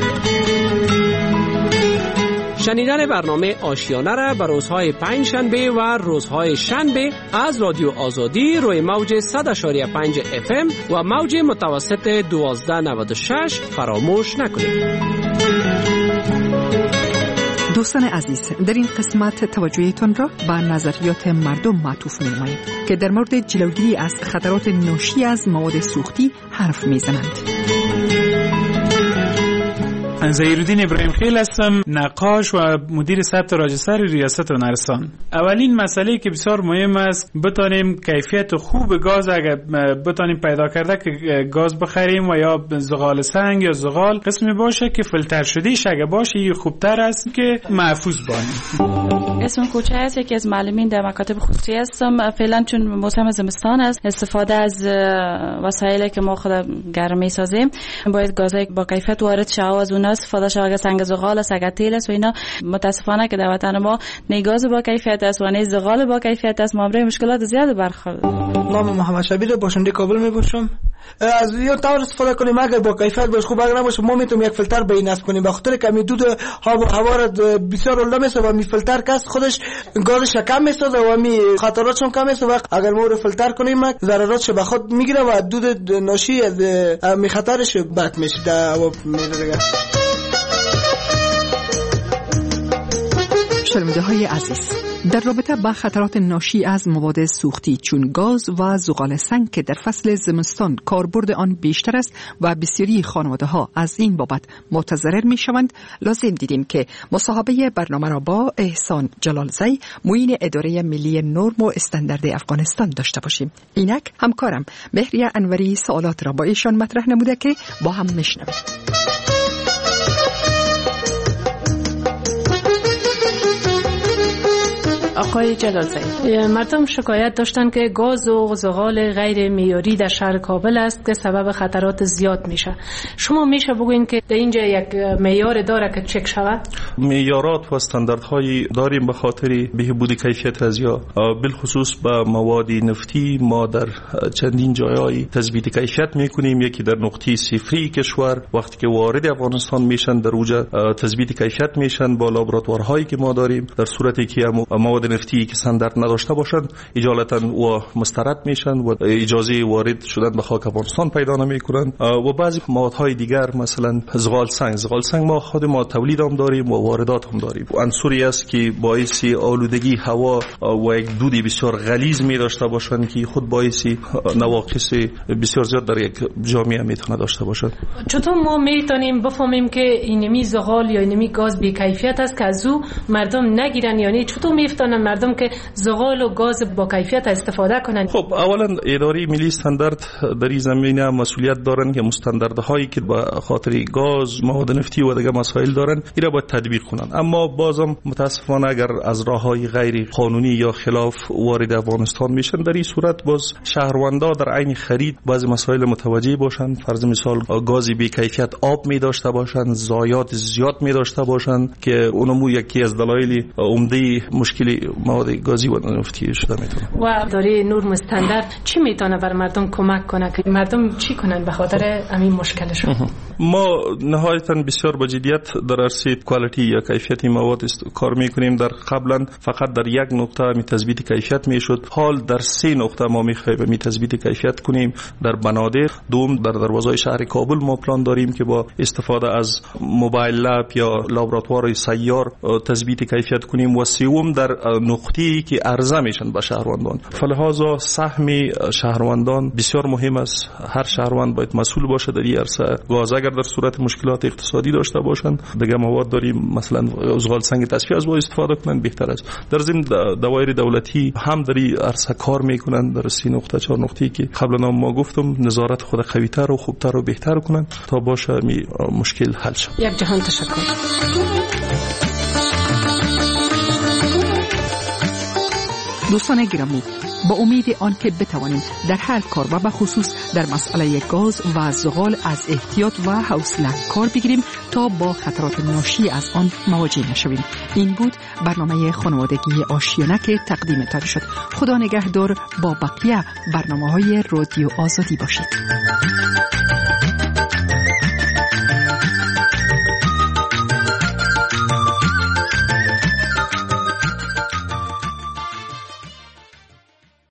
شنیدن برنامه آشیانه را به روزهای پنج شنبه و روزهای شنبه از رادیو آزادی روی موج 100.5 FM و موج متوسط 1296 فراموش نکنید. دوستان عزیز، در این قسمت توجهتان را به نظریات مردم معطوف می‌نماییم که در مورد جلوگیری از خطرات ناشی از مواد سوختی حرف می‌زنند. ظهیرالدین ابراهیم خیل هستم، نقاش و مدیر ثبت راجستر ریاست هنرستان. اولین مسئله که بسیار مهم است بتانیم کیفیت خوب گاز اگر بتانیم پیدا کرده که گاز بخریم و یا زغال سنگ یا زغال قسمی باشه که فیلتر شده اگه باشه خوبتر است که محفوظ بانیم. اسم کوچه است، یکی از معلمین در مکاتب خصوصی هستم. فعلا چون موسم زمستان است استفاده از وسایلی که ما خود گرمی سازیم باید گازهای با کیفیت وارد شه و از اون استفاده شه. اگه سنگ زغال است، اگه تیل است و اینا متاسفانه که در وطن ما نه گاز با کیفیت است و نه زغال با کیفیت است، ما برای مشکلات زیاد برخورد. نام محمد شبیر باشنده کابل میباشم. از یه طور استفاده کنیم اگر با کیفیت باشه خوب، اگر نباشه ما میتونیم یک فیلتر به این نصب کنیم. بخاطر که می دود هوا را بسیار اولدا میسازه و می فیلتر کس خودش گازش کم میسازه و می خطراتش کم میسازه. اگر ما رو فیلتر کنیم ضرراتش به خود میگیره و دود ناشی از می خطرش بد میشه در هوا میره. شنونده های عزیز، در رابطه با خطرات ناشی از مواد سوختی چون گاز و زغال سنگ که در فصل زمستان کاربرد آن بیشتر است و بسیاری خانواده ها از این بابت متضرر می شوند، لازم دیدیم که مصاحبه برنامه را با احسان جلالزی معین اداره ملی نرم و استاندارد افغانستان داشته باشیم. اینک همکارم مهریه انوری سوالات را با ایشان مطرح نموده که با هم میشنویم. آقای جلالزی، مردم شکایت داشتن که گاز و زغال غیر معیاری در شهر کابل است که سبب خطرات زیاد میشه. شما میشه بگوین که در اینجا یک معیار داره که چک شود؟ معیارات و استانداردهایی داریم به خاطر بهبود کیفیت ازیا، بالخصوص به مواد نفتی ما در چندین جایای تثبیت کیفیت میکنیم. یکی در نقطه صفری کشور وقتی که وارد افغانستان میشن در اوجا تثبیت کیفیت میشن با لابراتوارهایی که ما داریم. در صورتی که مواد نفتی که استاندارد نداشته باشند اجالتا و مسترد میشن و اجازه وارد شدن به خاک افغانستان پیدا نمیکنند. و بعضی موادهای دیگر مثلا زغال سنگ ما خود ما تولید هم داریم و واردات هم داریم. عنصری است که باعث آلودگی هوا و یک دود بسیار غلیظ می داشته باشند که خود باعث نواقص بسیار زیاد در یک جامعه میتونه داشته باشد. چطور ما میتونیم بفهمیم که اینمی زغال یا اینمی گاز بی کیفیت است که از او مردم نگیرن؟ یعنی چطور میفتونن مردم که زغال و گاز با کیفیت استفاده کنند؟ خب اولا اداره ملی استاندارد در این زمینه مسئولیت دارن که مستندردهایی که به خاطر گاز، مواد نفتی و دیگر مسائل دارن اینا باید تطبیق کنن. اما بازم متاسفانه اگر از راههای غیر قانونی یا خلاف وارد افغانستان میشن در این صورت باز شهروندا در عین خرید بعضی مسائل متوجه باشن. فرض مثال گاز بی کیفیت آب می داشته باشن، ضایعات زیاد می داشته باشن که اونمو یکی از دلایل عمده مشکل مواد گازی و نفتی شده میتونه. و داری نور مستندرد چی میتونه بر مردم کمک کنه که مردم چی کنن به خاطر همین مشکلشون؟ ما نهایتا بسیار با جدیت در عرصه کوالیتی یا کیفیت مواد کار میکنیم. در قبلا فقط در یک نقطه می تثبیت کیفیت میشد، حال در 3 نقطه ما میخوایم می تثبیت کیفیت کنیم. در بنادر، دوم در دروازه شهر کابل ما پلان داریم که با استفاده از موبایل لب یا لابراتوار سیار تثبیت کیفیت کنیم و سوم در نقطه‌ای که عرضه میشن به شهروندان. فلهذا سهم شهروندان بسیار مهم است. هر شهروند باید مسئول باشه در این عرصه. گاز اگر در صورت مشکلات اقتصادی داشته باشند، دیگه مواد داریم مثلا زغال سنگ تصفیه از با استفاده کنن بهتر است. در ضمن دوایر دولتی هم در این عرصه کار میکنن در 3 نقطه 4 نقطه‌ای که قبلا ما گفتم، نظارت خود قوی‌تر و خوبتر و بهتر کنن تا باشه مشکل حل شه. یک جهان تشکر. دوستان گرامی، با امید آن که بتوانیم در هر کار و به خصوص در مسئله گاز و زغال از احتیاط و حوصله کار بگیریم تا با خطرات ناشی از آن مواجه نشویم. این بود برنامه خانوادگی آشیانه که تقدیمتان شد. خدا نگهدار. با بقیه برنامه‌های رادیو آزادی باشید.